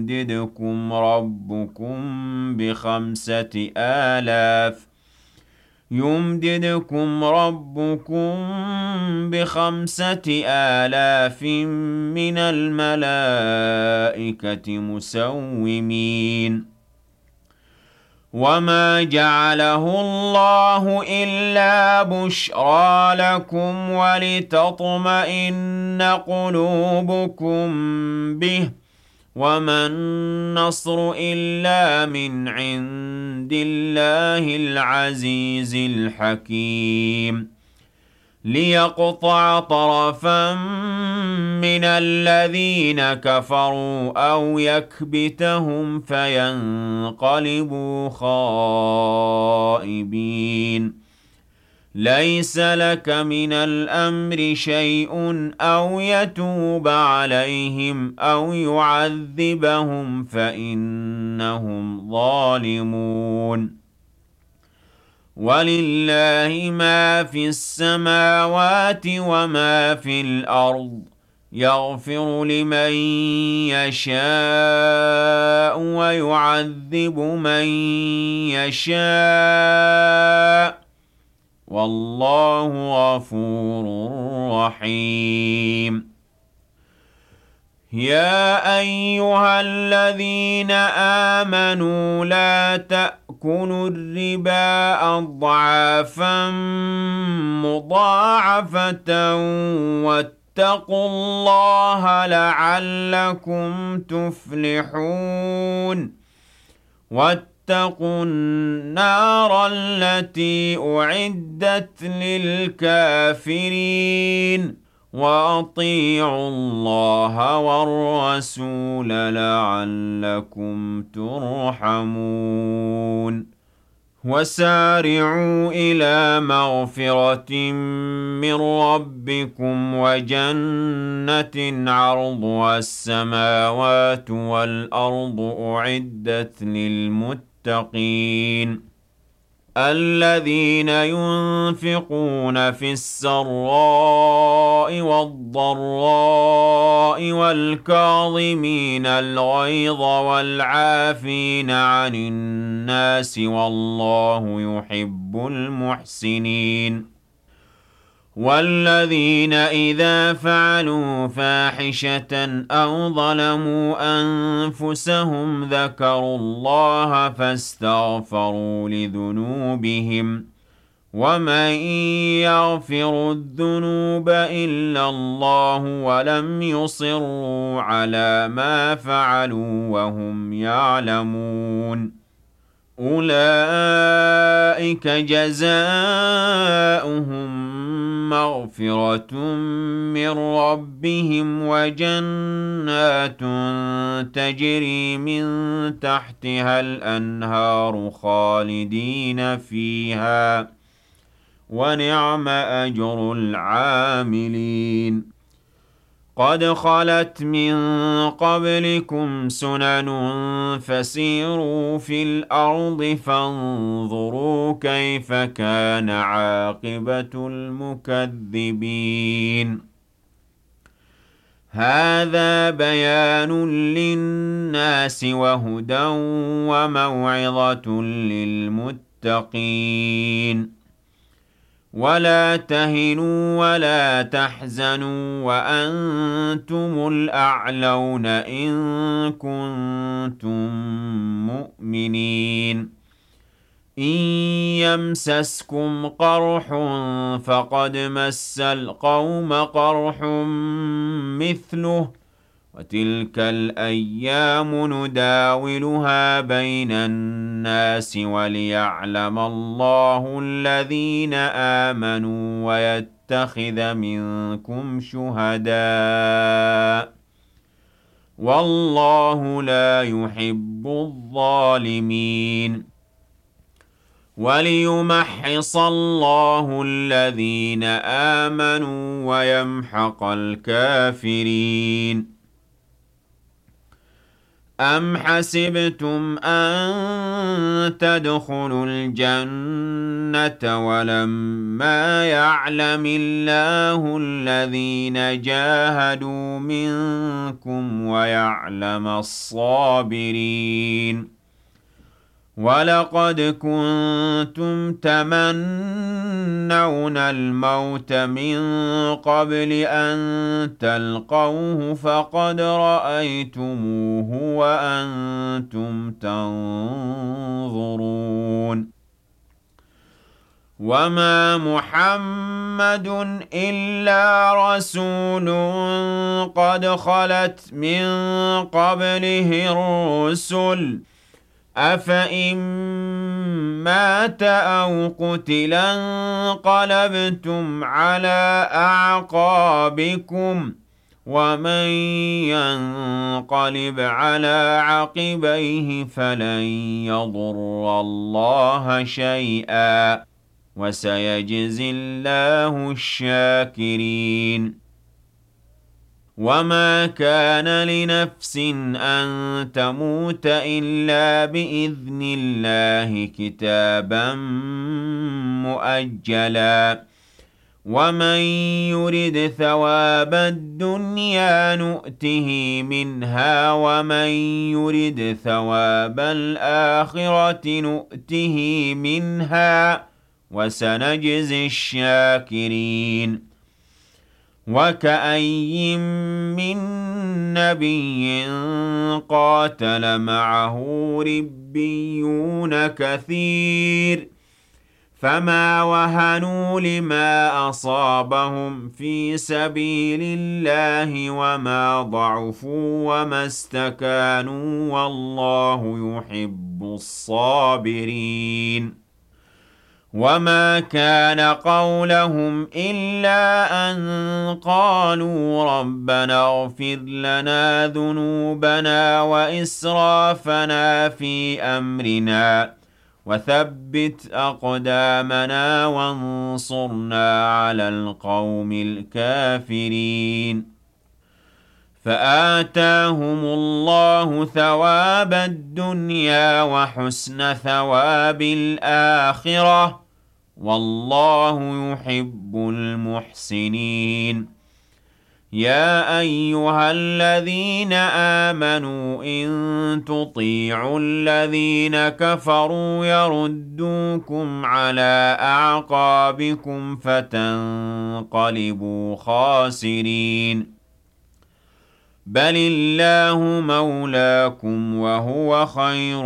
يُمْدِدْكُمْ رَبُّكُم ب5,000 مِّنَ الْمَلَائِكَةِ مُسَوِّمِينَ وَمَا جَعَلَهُ اللَّهُ إِلَّا بُشْرَىٰ لَكُمْ وَلِتَطْمَئِنَّ قُلُوبُكُم بِهِ ۗ وَمَا النَّصْرُ إِلَّا مِنْ عِندِ اللَّهِ الْعَزِيزِ الْحَكِيمِ لِيَقْطَعَ طَرَفًا مِّنَ الَّذِينَ كَفَرُوا أَوْ يَكْبِتَهُمْ فَيَنقَلِبُوا خَائِبِينَ لَيْسَ لَكَ مِنَ الْأَمْرِ شَيْءٌ أَوْ يَتُوبَ عَلَيْهِمْ أَوْ يُعَذِّبَهُمْ فَإِنَّهُمْ ظَالِمُونَ وَلِلَّهِ مَا فِي السَّمَاوَاتِ وَمَا فِي الْأَرْضِ يَغْفِرُ لِمَن يَشَاءُ وَيُعَذِّبُ مَن يَشَاءُ وَاللَّهُ غَفُورٌ رَّحِيمٌ يَا أَيُّهَا الَّذِينَ آمَنُوا لَا تَأْكُلُوا الرِّبَا أَضْعَافًا مُّضَاعَفَةً وَاتَّقُوا اللَّهَ لَعَلَّكُمْ تُفْلِحُونَ وَاتَّقُوا النَّارَ الَّتِي أُعِدَّتْ لِلْكَافِرِينَ وَأَطِيعُوا اللَّهَ وَالرَّسُولَ لَعَلَّكُمْ تُرْحَمُونَ وَسَارِعُوا إِلَىٰ مَغْفِرَةٍ مِّن رَّبِّكُمْ وَجَنَّةٍ عَرْضُهَا السَّمَاوَاتُ وَالْأَرْضُ أُعِدَّتْ لِلْمُتَّقِينَ الَّذِينَ يُنفِقُونَ فِي السَّرَّاءِ وَالضَّرَّاءِ وَالْكَاظِمِينَ الْغَيْظَ وَالْعَافِينَ عَنِ النَّاسِ وَاللَّهُ يُحِبُّ الْمُحْسِنِينَ وَالَّذِينَ إِذَا فَعَلُوا فَاحِشَةً أَوْ ظَلَمُوا أَنفُسَهُمْ ذَكَرُوا اللَّهَ فَاسْتَغْفَرُوا لِذُنُوبِهِمْ وَمَن يَغْفِرُ الذُّنُوبَ إِلَّا اللَّهُ وَلَمْ يُصِرُّوا عَلَىٰ مَا فَعَلُوا وَهُمْ يَعْلَمُونَ أولئك جزاؤهم مغفرة من ربهم وجنات تجري من تحتها الأنهار خالدين فيها ونعم أجر العاملين قد خلت من قبلكم سنن فسيروا في الأرض فانظروا كيف كان عاقبة المكذبين هذا بيان للناس وهدى وموعظة للمتقين ولا تهنوا ولا تحزنوا وأنتم الأعلون إن كنتم مؤمنين إن يمسسكم قرح فقد مس القوم قرح مثله وتلك الأيام نداولها بين الناس وليعلم الله الذين آمنوا ويتخذ منكم شهداء والله لا يحب الظالمين وليمحص الله الذين آمنوا ويمحق الكافرين أم حسبتم أن تدخلوا الجنة ولما يعلم الله الذين جاهدوا منكم ويعلم الصابرين ولقد كنتم تمنون الموت من قبل أن تلقوه فقد رأيتموه وأنتم تنظرون وما محمد إلا رسول قد خلت من قبله الرسل أفإن مات أو قتل انقلبتم على أعقابكم ومن ينقلب على عقبيه فلن يضر الله شيئا وسيجزي الله الشاكرين وما كان لنفس أن تموت إلا بإذن الله كتابا مؤجلا ومن يرد ثواب الدنيا نؤته منها ومن يرد ثواب الآخرة نؤته منها وسنجزي الشاكرين وكأي من نبي قاتل معه ربيون كثير فما وهنوا لما أصابهم في سبيل الله وما ضعفوا وما استكانوا والله يحب الصابرين وما كان قولهم إلا أن قالوا ربنا اغفر لنا ذنوبنا وإسرافنا في أمرنا وثبت أقدامنا وانصرنا على القوم الكافرين فآتاهم الله ثواب الدنيا وحسن ثواب الآخرة والله يحب المحسنين يا أيها الذين آمنوا إن تطيعوا الذين كفروا يردوكم على أعقابكم فتنقلبوا خاسرين بل الله مولاكم وهو خير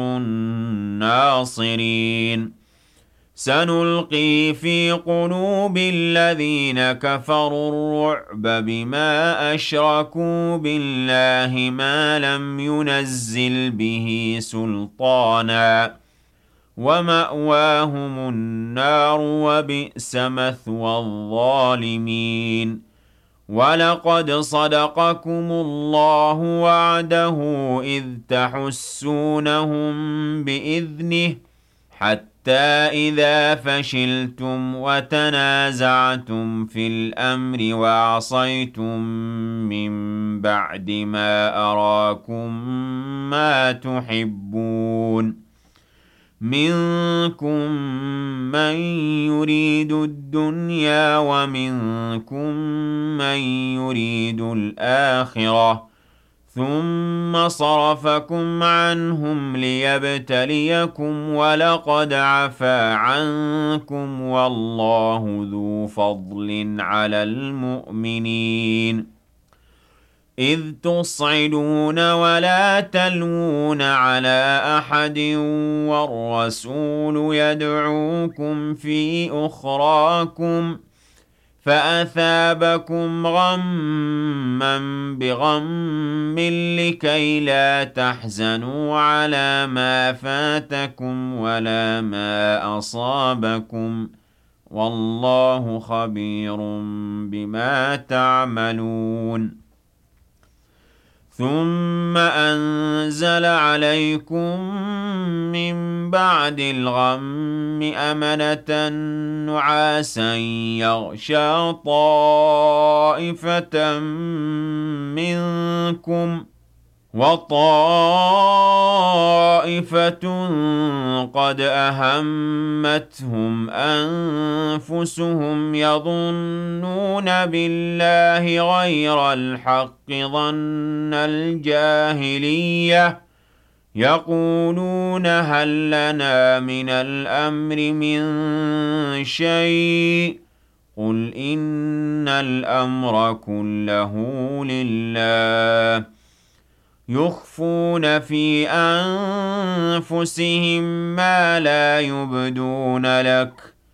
الناصرين سنلقي في قلوب الذين كفروا الرعب بما أشركوا بالله ما لم ينزل به سلطانا ومأواهم النار وبئس مثوى الظالمين ولقد صدقكم الله وعده إذ تحسونهم بإذنه حتى إذا فشلتم وتنازعتم في الأمر وعصيتم من بعد ما أراكم ما تحبون منكم من يريد الدنيا ومنكم من يريد الآخرة ثم صرفكم عنهم ليبتليكم ولقد عفا عنكم والله ذو فضل على المؤمنين إذ تصعدون ولا تلوون على أحد والرسول يدعوكم في أخراكم فأثابكم غما بغم لكي لا تحزنوا على ما فاتكم ولا ما أصابكم والله خبير بما تعملون ثم أنزل عليكم من بعد الغم أمنة نعاسا يغشى طائفة منكم وطائفة قد أهمتهم أنفسهم يظنون بالله غير الحق ظن الجاهلية يقولون هل لنا من الأمر من شيء قل إن الأمر كله لله يخفون في أنفسهم ما لا يبدون لك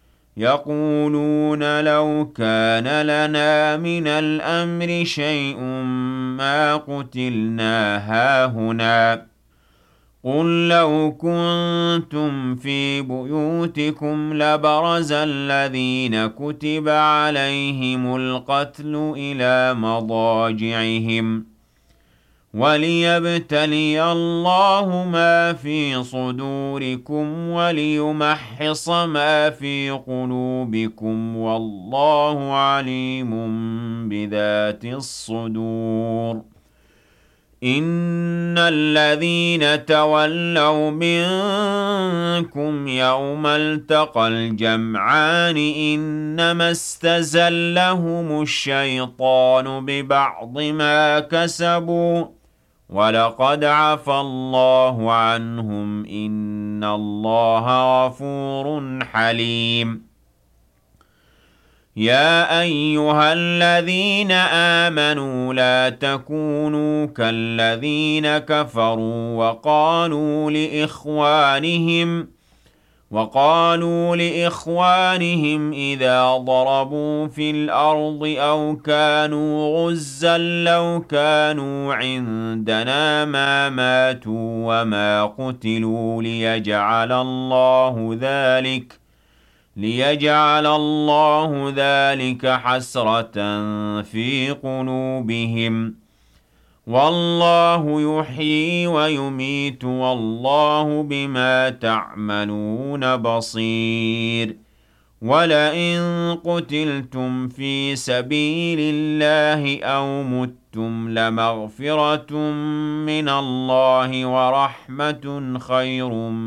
يقولون لو كان لنا من الأمر شيء ما قتلنا هاهنا قل لو كنتم في بيوتكم لبرز الذين كتب عليهم القتل إلى مضاجعهم وليبتلي الله ما في صدوركم وليمحص ما في قلوبكم والله عليم بذات الصدور إن الذين تولوا منكم يوم التقى الجمعان إنما استزلهم الشيطان ببعض ما كسبوا ولقد عفى الله عنهم إن الله غفور حليم يا أيها الذين آمنوا لا تكونوا كالذين كفروا وقالوا لإخوانهم إذا ضربوا في الأرض أو كانوا غزا لو كانوا عندنا ما ماتوا وما قتلوا ليجعل الله ذلك حسرة في قلوبهم والله يحيي ويميت والله بما تعملون بصير ولئن قتلتم في سبيل الله أو متم لمغفرة من الله ورحمة خير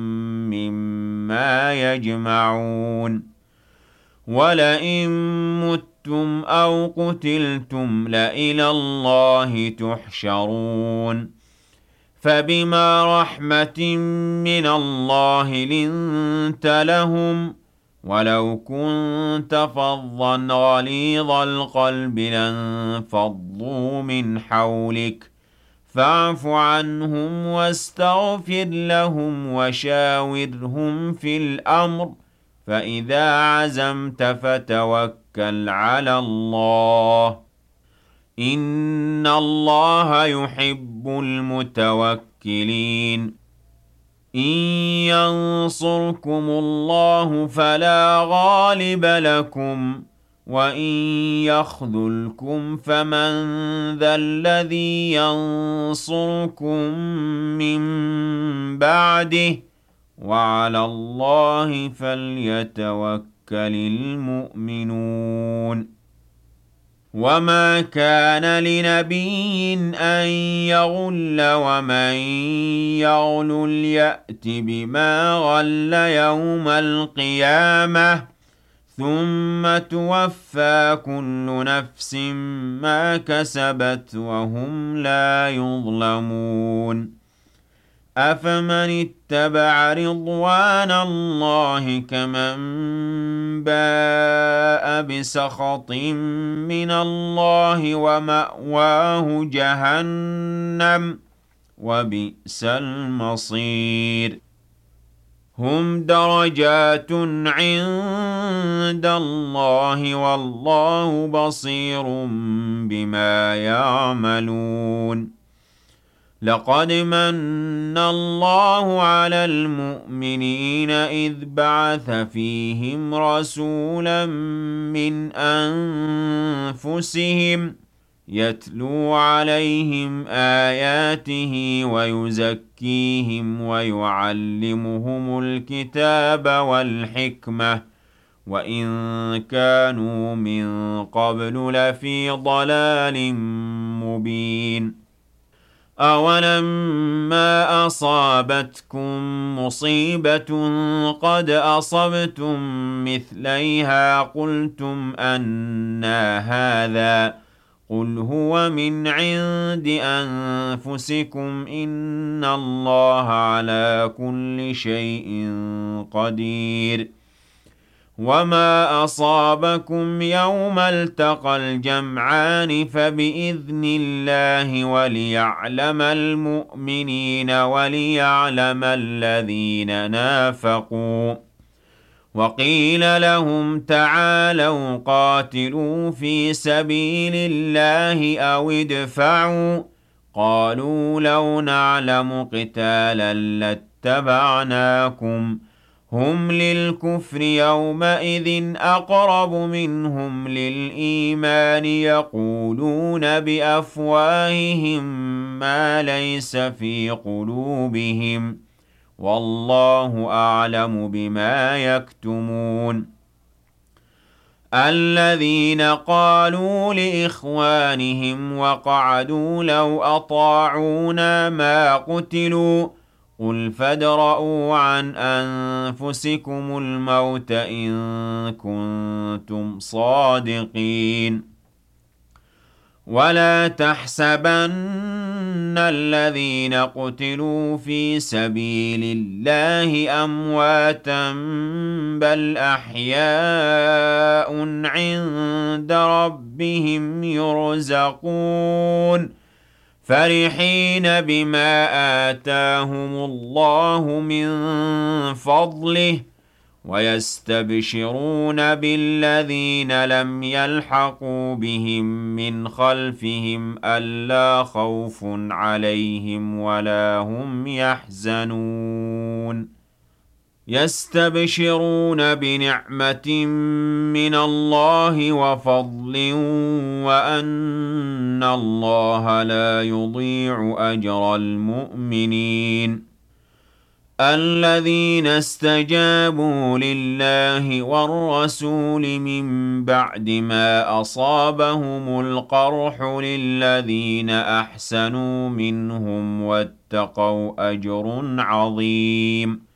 مما يجمعون ولئن متم أو قتلتم لإلى الله تحشرون فبما رحمة من الله لنت لهم ولو كنت فظا غليظ القلب لانفضوا من حولك فاعف عنهم واستغفر لهم وشاورهم في الأمر فإذا عزمت فتوكل على الله إن الله يحب المتوكلين إن ينصركم الله فلا غالب لكم وإن يخذلكم فمن ذا الذي ينصركم من بعده وعلى الله فليتوكل المؤمنون وما كان لنبي أن يغل ومن يغل يأت بما غل يوم القيامة ثم توفى كل نفس ما كسبت وهم لا يظلمون أفمن اتبع رضوان الله كمن باء بسخط من الله ومأواه جهنم وبئس المصير هم درجات عند الله والله بصير بما يعملون لقد من الله على المؤمنين إذ بعث فيهم رسولا من أنفسهم يتلو عليهم آياته ويزكيهم ويعلمهم الكتاب والحكمة وإن كانوا من قبل لفي ضلال مبين أولما أصابتكم مصيبة قد أصبتم مثليها قلتم أنى هذا قل هو من عند أنفسكم إن الله على كل شيء قدير وما أصابكم يوم التقى الجمعان فبإذن الله وليعلم المؤمنين وليعلم الذين نافقوا وقيل لهم تعالوا قاتلوا في سبيل الله أو ادفعوا قالوا لو نعلم قتالا لاتبعناكم هم للكفر يومئذ أقرب منهم للإيمان يقولون بأفواههم ما ليس في قلوبهم والله أعلم بما يكتمون الذين قالوا لإخوانهم وقعدوا لو أطاعونا ما قتلوا قل فادرءوا عن أنفسكم الموت إن كنتم صادقين ولا تحسبن الذين قتلوا في سبيل الله أمواتا بل أحياء عند ربهم يرزقون فرحين بما آتاهم الله من فضله ويستبشرون بالذين لم يلحقوا بهم من خلفهم ألا خوف عليهم ولا هم يحزنون يستبشرون بنعمة من الله وفضل وأن الله لا يضيع أجر المؤمنين الذين استجابوا لله والرسول من بعد ما أصابهم القرح للذين أحسنوا منهم واتقوا أجر عظيم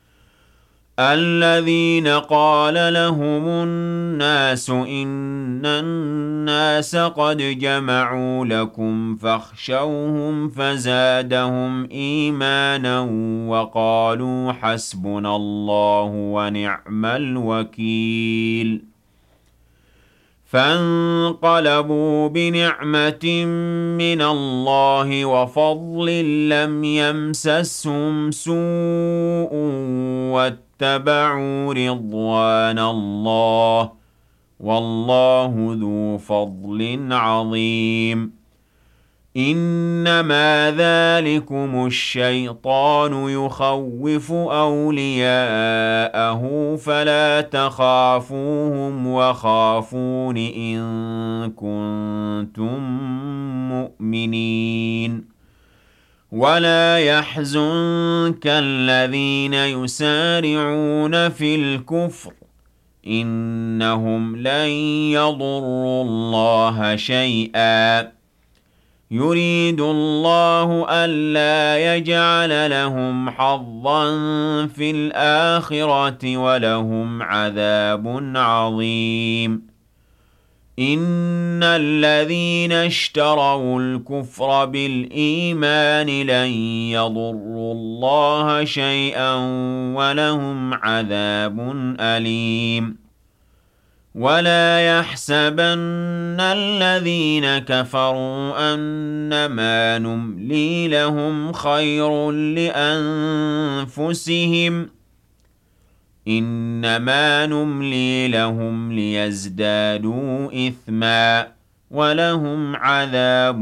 الذين قال لهم الناس إن الناس قد جمعوا لكم فاخشوهم فزادهم إيمانا وقالوا حسبنا الله ونعم الوكيل فانقلبوا بنعمة من الله وفضل لم يمسسهم سوء واتبعوا رضوان الله والله ذو فضل عظيم إنما ذلكم الشيطان يخوف أولياءه فلا تخافوهم وخافون إن كنتم مؤمنين ولا يحزنك الذين يسارعون في الكفر إنهم لن يضروا الله شيئا يريد الله ألا يجعل لهم حظا في الآخرة ولهم عذاب عظيم إن الذين اشتروا الكفر بالإيمان لن يضروا الله شيئا ولهم عذاب أليم ولا يحسبن الذين كفروا أنما نملي لهم خير لأنفسهم إنما نملي لهم ليزدادوا إثما ولهم عذاب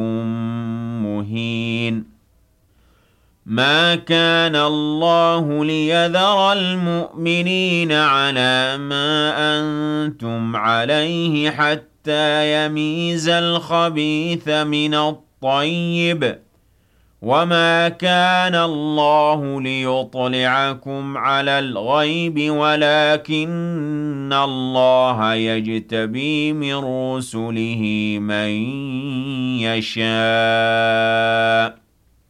مهين ما كان الله ليذر المؤمنين على ما أنتم عليه حتى يميز الخبيث من الطيب وما كان الله ليطلعكم على الغيب ولكن الله يجتبي من رسله من يشاء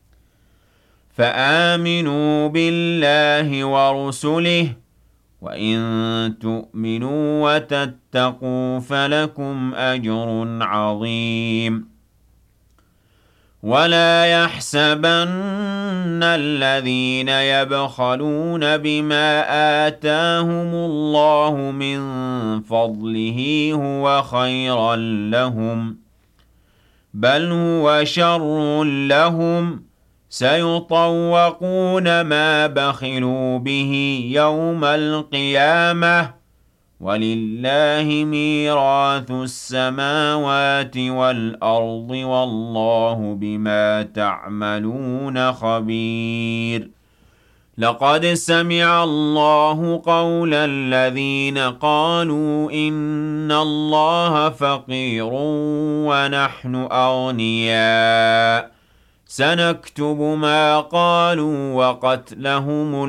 فآمنوا بالله ورسله وإن تؤمنوا وتتقوا فلكم أجر عظيم ولا يحسبن الذين يبخلون بما آتاهم الله من فضله هو خيرا لهم بل هو شر لهم سيطوقون ما بخلوا به يوم القيامة ولله ميراث السماوات والأرض والله بما تعملون خبير لقد سمع الله قول الذين قالوا إن الله فقير ونحن أغنياء سنكتب ما قالوا وقتلهم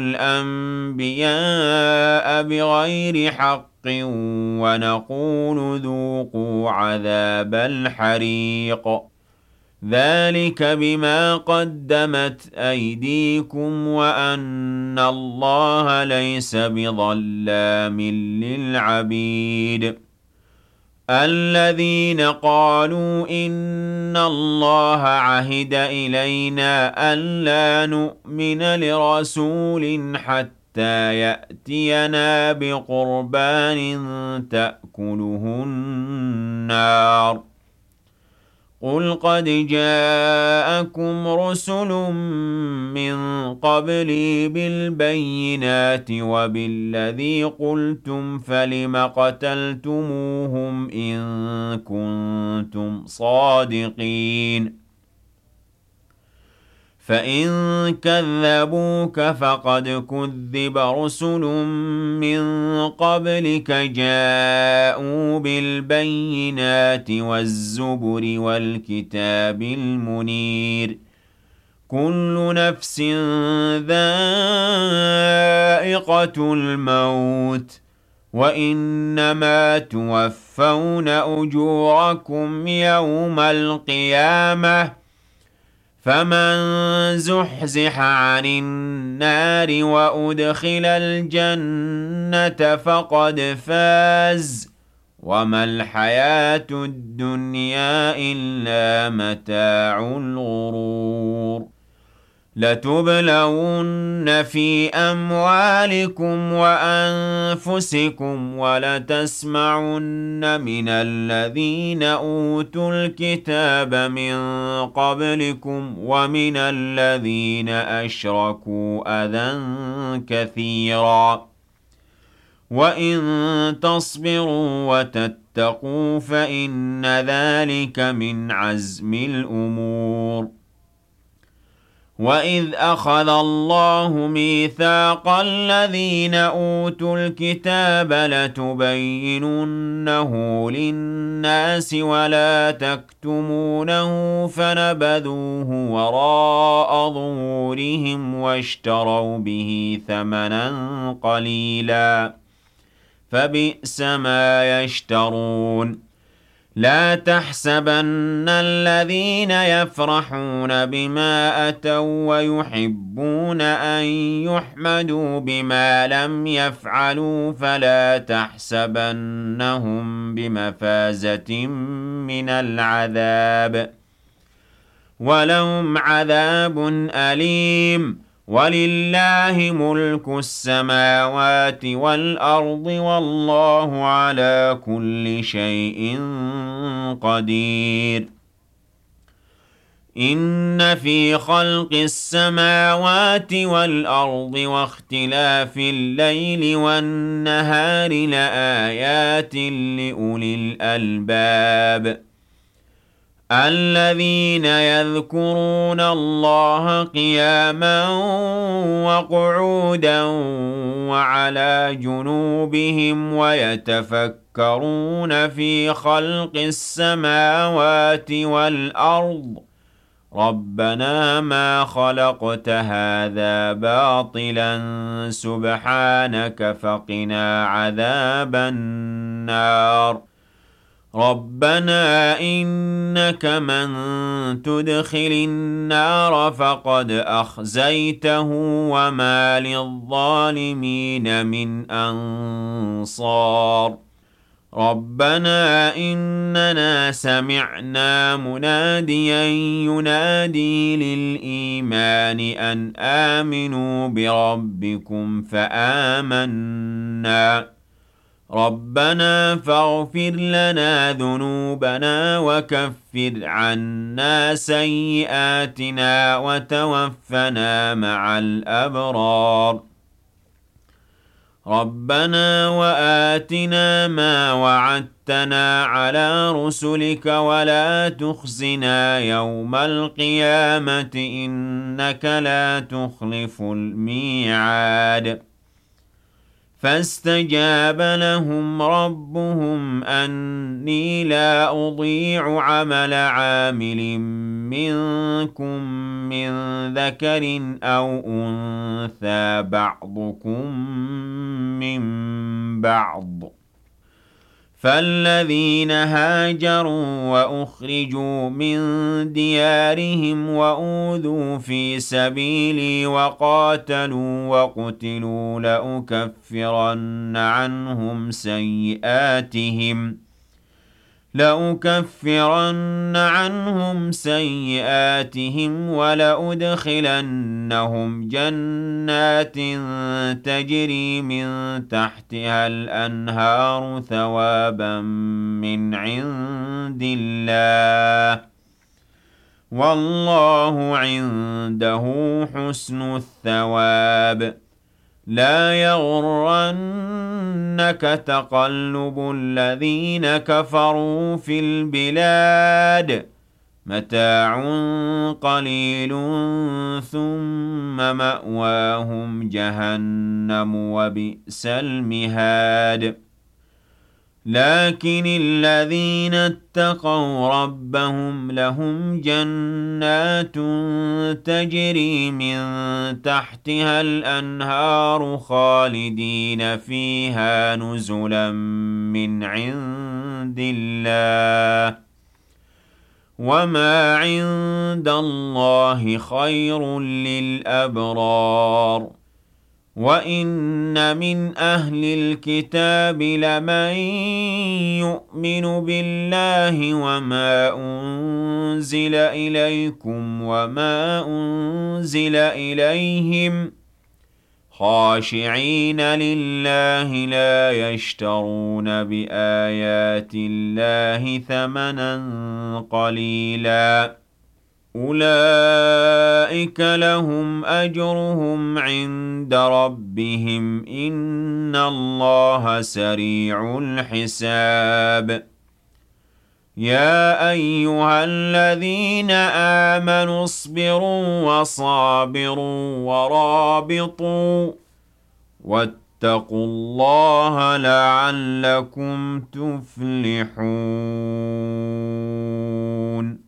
الأنبياء بغير حق ونقول ذوقوا عذاب الحريق ذلك بما قدمت أيديكم وأن الله ليس بظلام للعبيد الذين قالوا إن الله عهد إلينا ألا نؤمن لرسول حتى يأتينا بقربان تأكله النار قل قد جاءكم رسل من قبلي بالبينات وبالذي قلتم فلم قتلتموهم إن كنتم صادقين فإن كذبوك فقد كذب رسل من قبلك جاءوا بالبينات والزبر والكتاب المنير كل نفس ذائقة الموت وإنما توفون أجوركم يوم القيامة فمن زحزح عن النار وأدخل الجنة فقد فاز وما الحياة الدنيا إلا متاع الغرور لتبلون في أموالكم وأنفسكم ولتسمعن من الذين أوتوا الكتاب من قبلكم ومن الذين أشركوا أذى كثيرا وإن تصبروا واتقوا فإن ذلك من عزم الأمور. وَإِذْ أَخَذَ اللَّهُ مِيثَاقَ الَّذِينَ أُوتُوا الْكِتَابَ لَتُبَيِّنُنَّهُ لِلنَّاسِ وَلَا تَكْتُمُونَهُ فَنَبَذُوهُ وَرَاءَ ظُهُورِهِمْ وَاشْتَرَوْا بِهِ ثَمَنًا قَلِيلًا فَبِئْسَ مَا يَشْتَرُونَ. لا تحسبن الذين يفرحون بما أتوا ويحبون أن يحمدوا بما لم يفعلوا فلا تحسبنهم بمفازة من العذاب ولهم عذاب أليم. وَلِلَّهِ مُلْكُ السَّمَاوَاتِ وَالْأَرْضِ وَاللَّهُ عَلَى كُلِّ شَيْءٍ قَدِيرٌ. إِنَّ فِي خَلْقِ السَّمَاوَاتِ وَالْأَرْضِ وَاخْتِلَافِ اللَّيْلِ وَالنَّهَارِ لَآيَاتٍ لِأُولِي الْأَلْبَابِ الَّذِينَ يَذْكُرُونَ اللَّهَ قِيَامًا وَقُعُودًا وَعَلَى جُنُوبِهِمْ وَيَتَفَكَّرُونَ فِي خَلْقِ السَّمَاوَاتِ وَالْأَرْضِ رَبَّنَا مَا خَلَقْتَ هَذَا بَاطِلًا سُبْحَانَكَ فَقِنَا عَذَابَ النَّارِ. رَبَّنَا إِنَّكَ مَن تُدْخِلِ النَّارَ فَقَدْ أَخْزَيْتَهُ وَمَا لِلظَّالِمِينَ مِنْ أَنصَارٍ. رَبَّنَا إِنَّنَا سَمِعْنَا مُنَادِيًا يُنَادِي لِلْإِيمَانِ أَنْ آمِنُوا بِرَبِّكُمْ فَآمَنَّا رَبَّنَا فَاغْفِرْ لَنَا ذُنُوبَنَا وَكَفِّرْ عَنَّا سَيِّئَاتِنَا وَتَوَفَّنَا مَعَ الْأَبْرَارِ. رَبَّنَا وَآتِنَا مَا وَعَدتَّنَا عَلَى رُسُلِكَ وَلَا تُخْزِنَا يَوْمَ الْقِيَامَةِ إِنَّكَ لَا تُخْلِفُ الْمِيعَادَ. فَاسْتَجَابَ لَهُمْ رَبُّهُمْ أَنِّي لَا أُضِيعُ عَمَلَ عَامِلٍ مِّنكُم مِّن ذَكَرٍ أَوْ أُنثَىٰ بَعْضُكُم مِّن بَعْضٍ. فَالَّذِينَ هَاجَرُوا وَأُخْرِجُوا مِن دِيَارِهِمْ وَأُوذُوا فِي سَبِيلِي وَقَاتَلُوا وَقُتِلُوا لَأُكَفِّرَنَّ عَنْهُمْ سَيِّئَاتِهِمْ وَلَأُدْخِلَنَّهُمْ جَنَّاتٍ تَجْرِي مِن تَحْتِهَا الْأَنْهَارُ ثَوَابًا مِّنْ عِندِ اللَّهِ وَاللَّهُ عِندَهُ حُسْنُ الثَّوَابِ. لَا يَغُرَّنَّكَ تَقَلُّبُ الَّذِينَ كَفَرُوا فِي الْبِلَادِ مَتَاعٌ قَلِيلٌ ثُمَّ مَأْوَاهُمْ جَهَنَّمُ وَبِئْسَ الْمِهَادُ. لكن الذين اتقوا ربهم لهم جنات تجري من تحتها الأنهار خالدين فيها نزلا من عند الله وما عند الله خير للأبرار. وَإِنَّ مِنْ أَهْلِ الْكِتَابِ لَمَن يُؤْمِنُ بِاللَّهِ وَمَا أُنزِلَ إِلَيْكُمْ وَمَا أُنزِلَ إِلَيْهِمْ خَاشِعِينَ لِلَّهِ لَا يَشْتَرُونَ بِآيَاتِ اللَّهِ ثَمَنًا قَلِيلًا. أُولَئِكَ فأولئك لهم أجرهم عند ربهم إن الله سريع الحساب يا أيها الذين آمنوا اصبروا وصابروا ورابطوا واتقوا الله لعلكم تفلحون